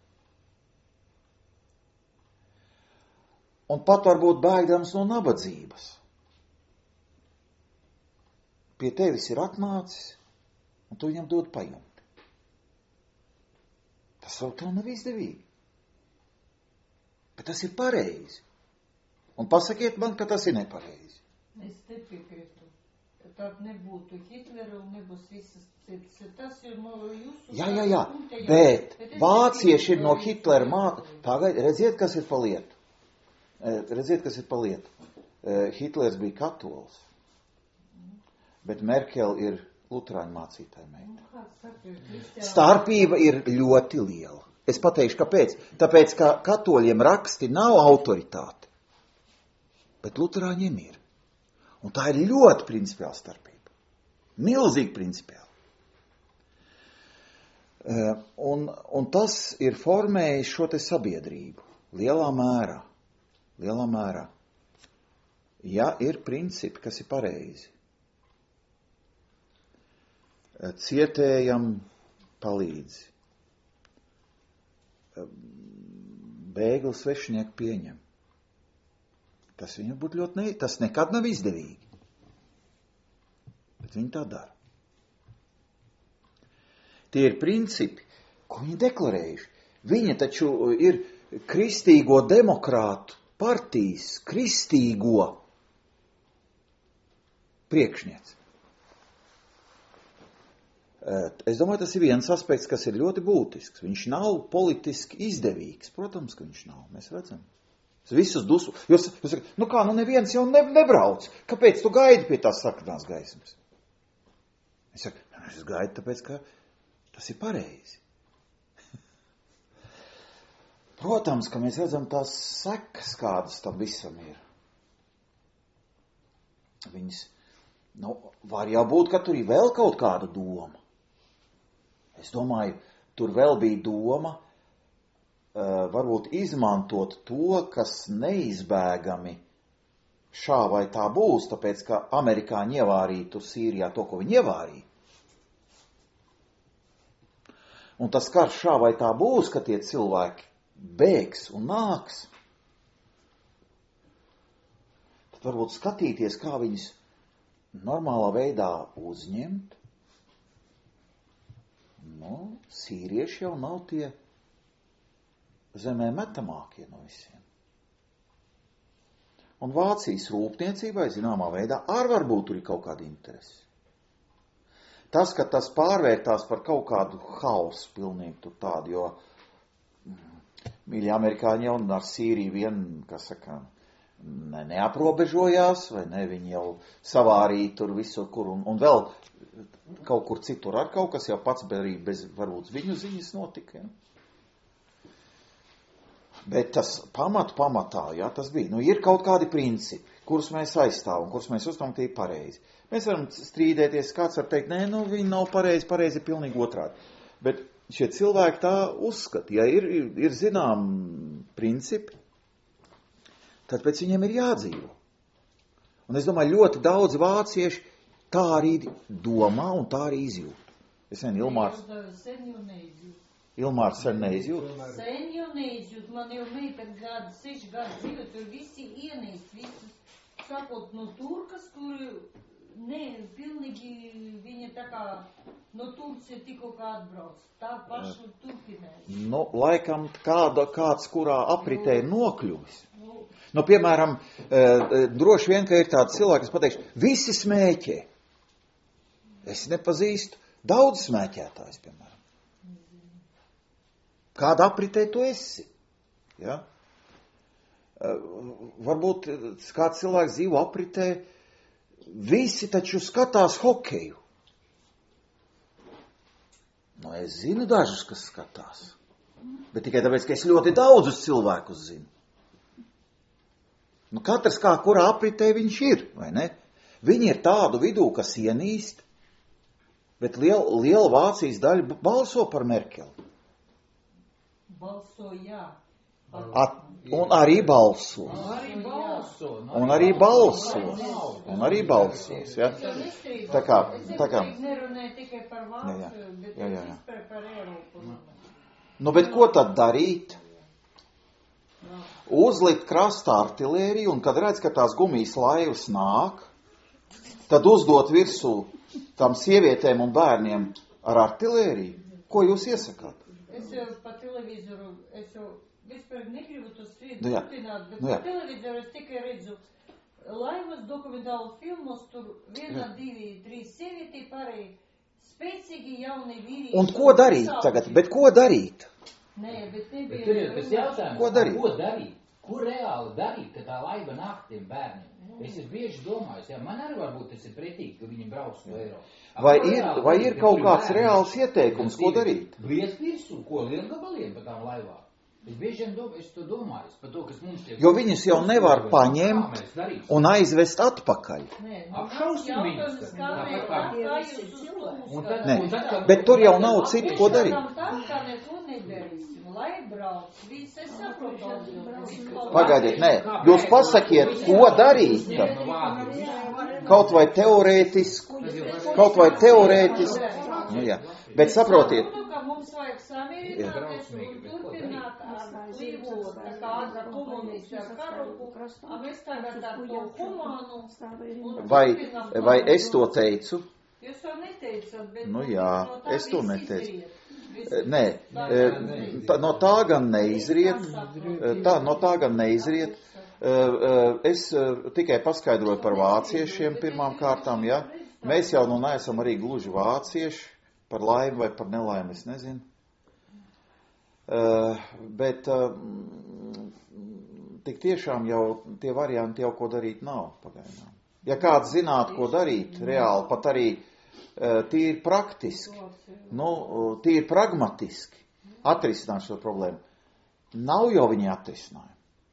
Un pat varbūt bēgdams no nabadzības. Pie tevis ir atnācis, un tu viņam dod pajumt. Tas vēl tev nav izdevīgi. Bet tas ir pareizi. Un pasakiet man, ka tas ir nepareizi. Es te piekrītu. Tad nebūtu Hitlera un nebūs visas citas. Tas ir no jūsu... Jā, jā, jā. Bet, bet vācieši ir no Hitlera māte. Tagad, redziet, kas ir pa lietu. Redziet, kas ir pa lietu. Hitlers bija katolis. Bet Merkel ir luterāņu mācītāja meita. Starpība ir ļoti liela. Es pateikšu, kāpēc. Tāpēc, ka katoļiem raksti nav autoritāte. Bet luterāņiem ir. Un tā ir ļoti principiāla starpība. Milzīgi principiāla. Un, un tas ir formējis šo te sabiedrību. Lielā mērā. Lielā mērā. Ja ir principi, kas ir pareizi. Cietējam palīdzi. Bēgli svešnieku pieņem. Tas viņam būtu ļoti ne... Tas nekad nav izdevīgi. Bet viņi tā dara. Tie ir principi, ko viņi deklarējuši. Viņi taču ir kristīgo demokrātu partijas, kristīgo priekšniece. Es domāju, tas ir viens aspekts, kas ir ļoti būtisks. Viņš nav politiski izdevīgs. Protams, ka viņš nav. Mēs redzam. Visus dusmu. Jūs, jūs sakat, nu kā, nu neviens jau ne, nebrauc. Kāpēc tu gaidi pie tās sarkanās gaismas? Es saku, es gaidu tāpēc, ka tas ir pareizi. Protams, ka mēs redzam tās sekas, kādas tam visam ir. Viņas, nu, var jau būt, ka tur ir vēl kaut kāda doma. Es domāju, tur vēl bija doma uh, varbūt izmantot to, kas neizbēgami šā vai tā būs, tāpēc, ka amerikāņi ievārīja tur Sīrijā to, ko viņi ievārīja. Un tas karš šā vai tā būs, ka tie cilvēki bēgs un nāks. Tad varbūt skatīties, kā viņus normālā veidā uzņemt. Nu, sīrieši jau nav tie zemē metamākie no visiem. Un Vācijas rūpniecībai, zināmā veidā, arī varbūt tur ir kaut kāda interese. Tas, ka tas pārvērtās par kaut kādu hausu pilnīgi tur tādu, jo mīļi amerikāņi jau ar Sīriju vien, kas saka, ne, neaprobežojās, vai ne, viņi jau savārīja tur visur, kur, un, un vēl kaut kur citur ar kaut kas jau pats arī bez varbūt viņu ziņas notika. Ja? Bet tas pamat pamatā, jā, tas bija. Nu, ir kaut kādi principi, kurus mēs aizstāvam, kurus mēs uztām, tie ir pareizi. Mēs varam strīdēties, kāds var teikt, nē, nu, viņi nav pareizi, pareizi ir pilnīgi otrādi. Bet šie cilvēki tā uzskata, ja ir, ir, ir zinām principi, tad pēc viņiem ir jādzīvo. Un es domāju, ļoti daudz vācieši tā arī domā un tā arī izjūt. Es nezinu, Ilmārs. Sen jau neizjūt. Ilmārs sen neizjūt. Sen jau neizjūt. Man jau meita gada, seši gadi dzīvo, tur visi ienīst, visi, sakot, no Turkas, kuri, ne, pilnīgi viņa tā kā no Turcija tikko kā atbrauc. Tā pašu turpinās. Nu, laikam kāda, kāds, kurā apritē ir nokļuvis. Nu, nu piemēram, e, droši vien, ka ir tāds cilvēks, kas pateikšu, visi smēķē. Es nepazīstu daudz smēķētājs, piemēram. Kāda apritē tu esi? Ja? Varbūt kāds cilvēks dzīvo apritē, visi taču skatās hokeju. Nu, es zinu dažus, kas skatās. Bet tikai tāpēc, ka es ļoti daudzus cilvēkus zinu. Nu, katrs kā kurā apritē viņš ir, vai ne? Viņi ir tādu vidū, kas ienīst, bet liela, liela Vācijas daļa balso par Merkeli. Balso, jā. At, un arī balsos. Arī balso. Un arī balsos. Un arī balsos, ja? Tā kā, tā kā. Es nerunāju tikai par Vāciju, Jā, jā. bet Jā, jā, es jā. vispār par Eiropu. Nu, bet ko tad darīt? Uzlikt krasta artilēriju, un kad redz, ka tās gumijas laivas nāk, tad uzdot virsū tām sievietēm un bērniem ar artilēriju. Ko jūs iesakāt? Es jau pa televizoru, es jau vispār negribu to strīdu Nu jā. turpināt, bet Nu jā. pa televizoru es tikai redzu laivas dokumentālu filmus, tur viena, divi, trīs sievieti, pārēji spēcīgi jauni vīrieši. Un ko darīt tagad? Bet ko darīt? Nē, bet Bet nebija. tur ir tas jautājums, Ko darīt? ko darīt? Ko reāli darīt, ka tā laiva nāk tiem bērniem? Es esmu bieži domājis, ja, man arī varbūt tas ir pretīgi, ka viņiem brauc no Eiropas. Vai ir, vai ir kaut kāds reāls ieteikums, ko darīt? Blies virsū, ko liel gabaliem pa tām laivām. Es bieži vien dom, es to domāju, par to, kas mums tiek... Jo viņus jau nevar paņemt Kā mēs darīsim? un aizvest atpakaļ. Nē, Apšausim viņus tad. Kā mēs, Tāpat kā- kā jūs uz Un tad, Nē, un tad, kad- bet tur jau nav citu, ko darīt. Tā kā neko nedarīsim, lai brauc, viss es saprotu. Pagaidiet, nē, jūs pasakiet, ko darīt. tad. No vārdu. Kaut vai teorētiski, kaut vai teorētiski. Nu, jā. Bet saprotiet, Nu, ka mums vajag samierināties un turpināt ar līvu, tā kā ar komunisti ar karuku, a mēs tagad ar to humānu un vai, turpinām vai to- es to teicu? Jūs to neteicat, bet Nu mums jā, no tā es to viss neteicu. izriet. Viss- Nē, tā- e, tā, no tā gan neizriet. E, Tā, no tā gan neizriet. E, e, Es e, tikai paskaidroju par vāciešiem pirmām kārtām, ja? Mēs jau nu neesam arī gluži vācieši, par laimi vai par nelaimi, es nezinu. E, Bet e, tik tiešām jau tie varianti jau ko darīt nav pagaidām. Ja kāds zinātu, ko darīt, reāli, pat arī e, tīri praktiski, nu, tīri pragmatiski atrisināt šo problēmu, nav jau viņa atrisinājuma.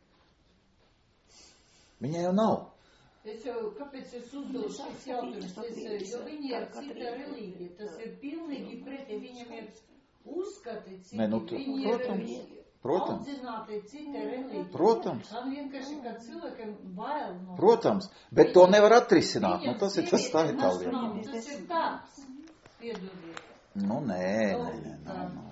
Viņa jau nav. Es jau, kāpēc es uzdodu šis jautājums, es, jo viņi ir cita reliģija, tas ir pilnīgi pretī, viņam ir uzskati citi, Nē, nu, tu- viņi protams, ir protams. audzināti cita reliģija. Protams. Man vienkārši, kad cilvēkiem bail no... Protams, bet to nevar atrisināt. Nu, tas ir tas tā ir tā lieta. Nav, tas ir tāds, piedodiet. Nu, nē, nē, nē, nē, nē.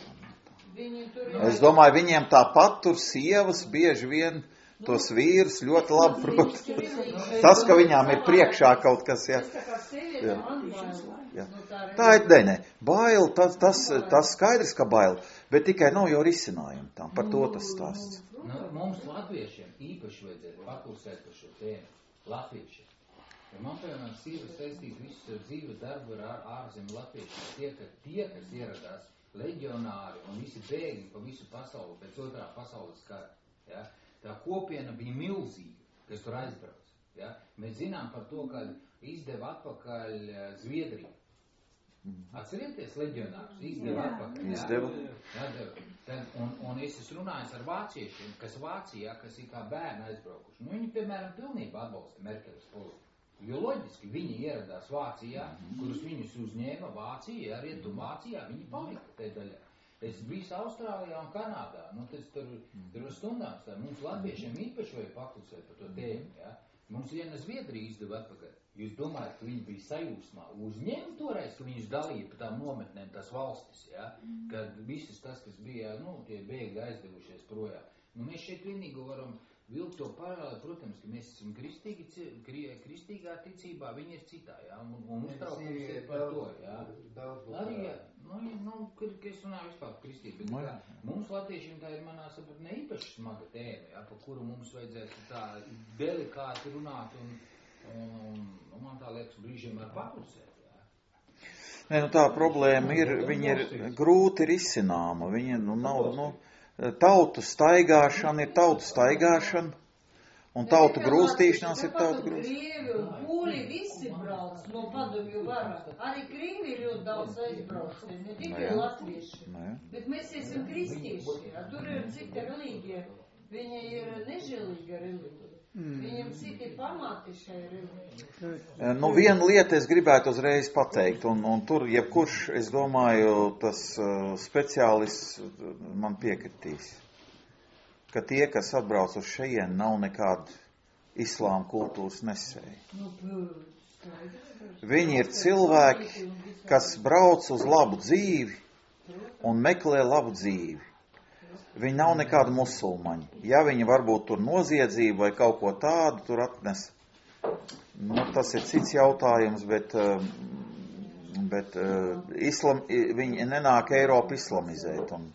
Viņi tur Es domāju, viņiem tāpat tur sievas bieži vien tos vīrus ļoti labi prot. Tas, ka viņām ir priekšā kaut kas, jā. Es tā kā sieviete, Jā. man bail. Jā. No tā Tā ir, nē, nē, bail, tas, tas, tas skaidrs, ka bail, bet tikai nav jau risinājumu tam, par to tas stāsts. Nu, mums latviešiem īpaši vajadzētu paklusēt par šo tēmu. Latviešiem. Jo man, piemēram, sieva saistīt visu savu dzīves darbu ar ār- ārzemju latviešiem. Tie, ka, tie, kas ieradās leģionāri un visi bēgļi pa visu pasauli pēc otrā pasaules kara. Ja? Tā kopiena bija milzīga, kas tur aizbrauc. Ja? Mēs zinām par to, ka izdeva atpakaļ eh, Zviedriju. Atcerieties, leģionārus izdeva atpakaļ. Ja? Izdeva. Jādara. Tad, un, un es esmu runājis ar vāciešiem, kas Vācijā, kas ir kā bērni aizbraukuši. Nu, viņi, piemēram, pilnībā atbalsta Merkeles politiku. Jo loģiski viņi ieradās Vācijā, kurus viņus uzņēma Vācijā, Rietum Vācijā, viņi palika te daļā. Es biju Austrālijā un Kanādā, nu, tas tur, tur uz stundām stāv. Mums latviešiem īpaši vajag paklusēt par to tēmu, ja? Mums viena Zviedrija izdeva atpakaļ. Jūs domājat, ka viņi bija sajūsmā uzņēma toreiz, ka viņus dalīja pa tām nometnēm tās valstis, ja? Kad visas tas, kas bija, nu, tie bēgļi aizdevušies projām. Nu, mēs šeit vienīgi varam vilkt to parāli, protams, ka mēs esam kristīgi, kri, kristīgā ticībā, viņi ir citā, ja? Un, un uztraukums ir par to, ja? Arī, ja, nu, nu, kad es runāju vispār par kristību, bet kā, mums latviešiem tā ir manā saprot ne īpaši smaga tēma, ja? Pa kuru mums vajadzētu tā delikāti runāt un, un, un, un man tā liekas brīžiem ar paklusēt, ja? Nē, nu tā problēma ir, viņa ir grūti risināma, viņa, nu, nav, nu, tautu staigāšana ir tautu staigāšana, un tautu grūstīšanās ir tautu grūstīšanās. Krievi un pūļi visi brauc no padomju vara. Arī krievi ļoti daudz aizbrauc, ne tikai latvieši. Bet mēs esam kristieši, tur ir cita reliģija. Viņa ir nežēlīga reliģija. Viņam citi pamati šai reliģijai. Nu, viena lieta es gribētu uzreiz pateikt, un, un tur jebkurš, es domāju, tas uh, speciālists man piekritīs, ka tie, kas atbrauc uz šejienu, nav nekādi islāma kultūras nesēji. Viņi ir cilvēki, kas brauc uz labu dzīvi un meklē labu dzīvi. Viņi nav nekādi musulmaņi. Ja viņi varbūt tur noziedzību vai kaut ko tādu tur atnes, nu, tas ir cits jautājums, bet, bet islam, viņi nenāk Eiropu islamizēt, un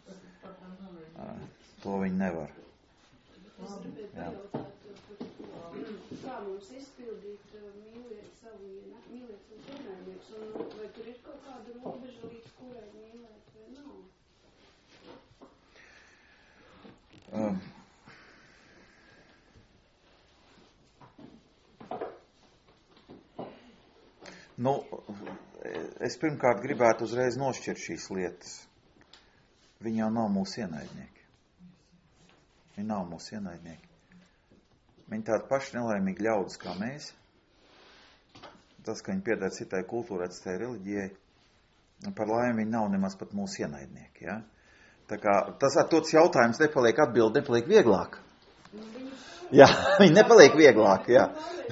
to viņi nevar. Es gribēju pajautāt, kā mums izpildīt mīliet savu mīliet savus ienaidniekus, un vai tur ir kaut kāda robeža, līdz kurai mīlēt vai nav? Um, nu, es pirmkārt gribētu uzreiz nošķirt šīs lietas. Viņi jau nav mūsu ienaidnieki. Viņi nav mūsu ienaidnieki. Viņi tādi paši nelaimīgi ļaudis kā mēs. Tas, ka viņi piedara citai kultūrai, citai reliģijai, par laimi viņi nav nemaz pat mūsu ienaidnieki, ja? Tā kā tas ar tos jautājums nepaliek atbildi, nepaliek vieglāk. Jā, viņi nepaliek vieglāk, jā.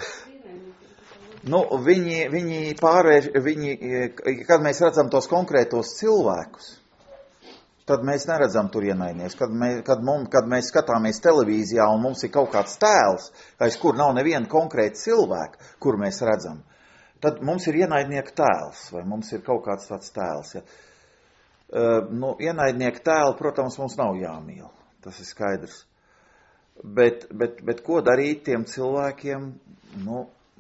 Nu, viņi, viņi pārvērš, viņi, kad mēs redzam tos konkrētos cilvēkus, tad mēs neredzam tur ienaidnieks. Kad, mē, kad, mums, kad mēs skatāmies televīzijā un mums ir kaut kāds tēls, aiz kur nav neviena konkrēta cilvēka, kur mēs redzam, tad mums ir ienaidnieka tēls, vai mums ir kaut kāds tāds tēls, ja. Uh, nu, ienaidnieku tēlu, protams, mums nav jāmīl. Tas ir skaidrs. Bet, bet, bet ko darīt tiem cilvēkiem, nu,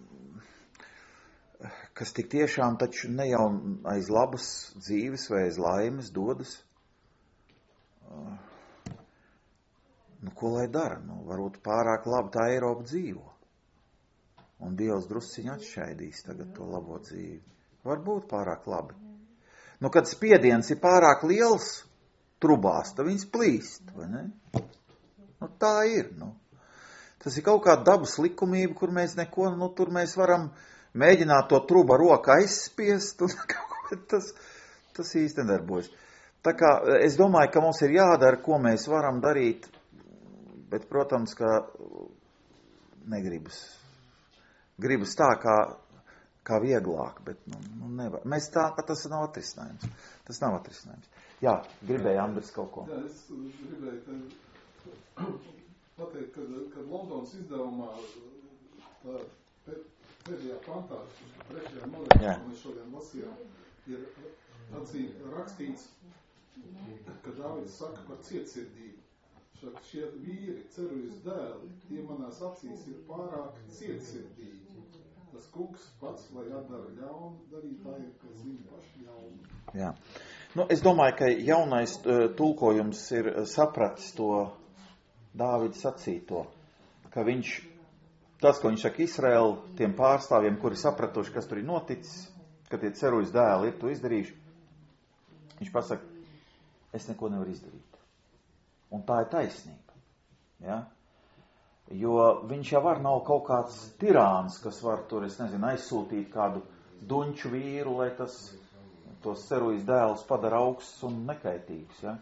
kas tik tiešām taču ne jau aiz labas dzīves vai aiz laimes dodas? Uh, nu, ko lai dara? Nu, varbūt pārāk labi tā Eiropa dzīvo. Un Dievs drusciņi atšķaidīs tagad to labo dzīvi. Varbūt pārāk labi. Nu, kad spiediens ir pārāk liels trubās, tad viņas plīst, vai ne? Nu, tā ir, nu. Tas ir kaut kāda dabas likumība, kur mēs neko, nu, tur mēs varam mēģināt to trubu ar roku aizspiest, un kaut ko, tas, tas īsti nedarbojas. Tā kā es domāju, ka mums ir jādara, ko mēs varam darīt, bet, protams, ka negribas. Gribas tā, kā kā vieglāk, bet nu, nu nevar. Mēs tā, tas nav atrisinājums. Tas nav atrisinājums. Jā, gribēja Andris kaut ko. Jā, es gribēju te pateikt, kad, kad Londonas izdevumā tā pēdējā pantā, trešajā nodaļā, ko mēs šodien lasījām, ir acīm rakstīts, ka Dāvids saka par cietsirdību. Šak šie vīri, cerujas dēli, tie manās acīs ir pārāk cietsirdīgi. Tas kungs pats, lai atdara ļaunu darītājiem, kas zina paši ļaunu. Jā. Nu, es domāju, ka jaunais tulkojums ir sapratis to Dāvida sacīto, ka viņš, tas, ko viņš saka Izraēlu, tiem pārstāvjiem, kuri sapratuši, kas tur ir noticis, ka tie cerujas dēli ir to izdarījuši, viņš pasaka, es neko nevaru izdarīt. Un tā ir taisnība. Ja? Jo viņš jau var nav kaut kāds tirāns, kas var tur, es nezinu, aizsūtīt kādu duņču vīru, lai tas tos cerujas dēlus padara augsts un nekaitīgs. Ja?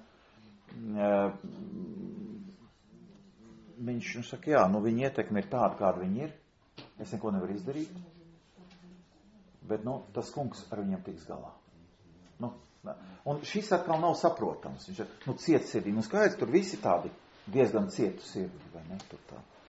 Viņš nu, saka, jā, nu viņa ietekme ir tāda, kāda viņa ir. Es neko nevaru izdarīt. Bet, nu, tas kungs ar viņiem tiks galā. Nu, un šis atkal nav saprotams. Viņš ir, nu, cietsirdīgi. Nu, skaidrs, tur visi tādi diezgan cietu sirdi, vai ne? Tur tā.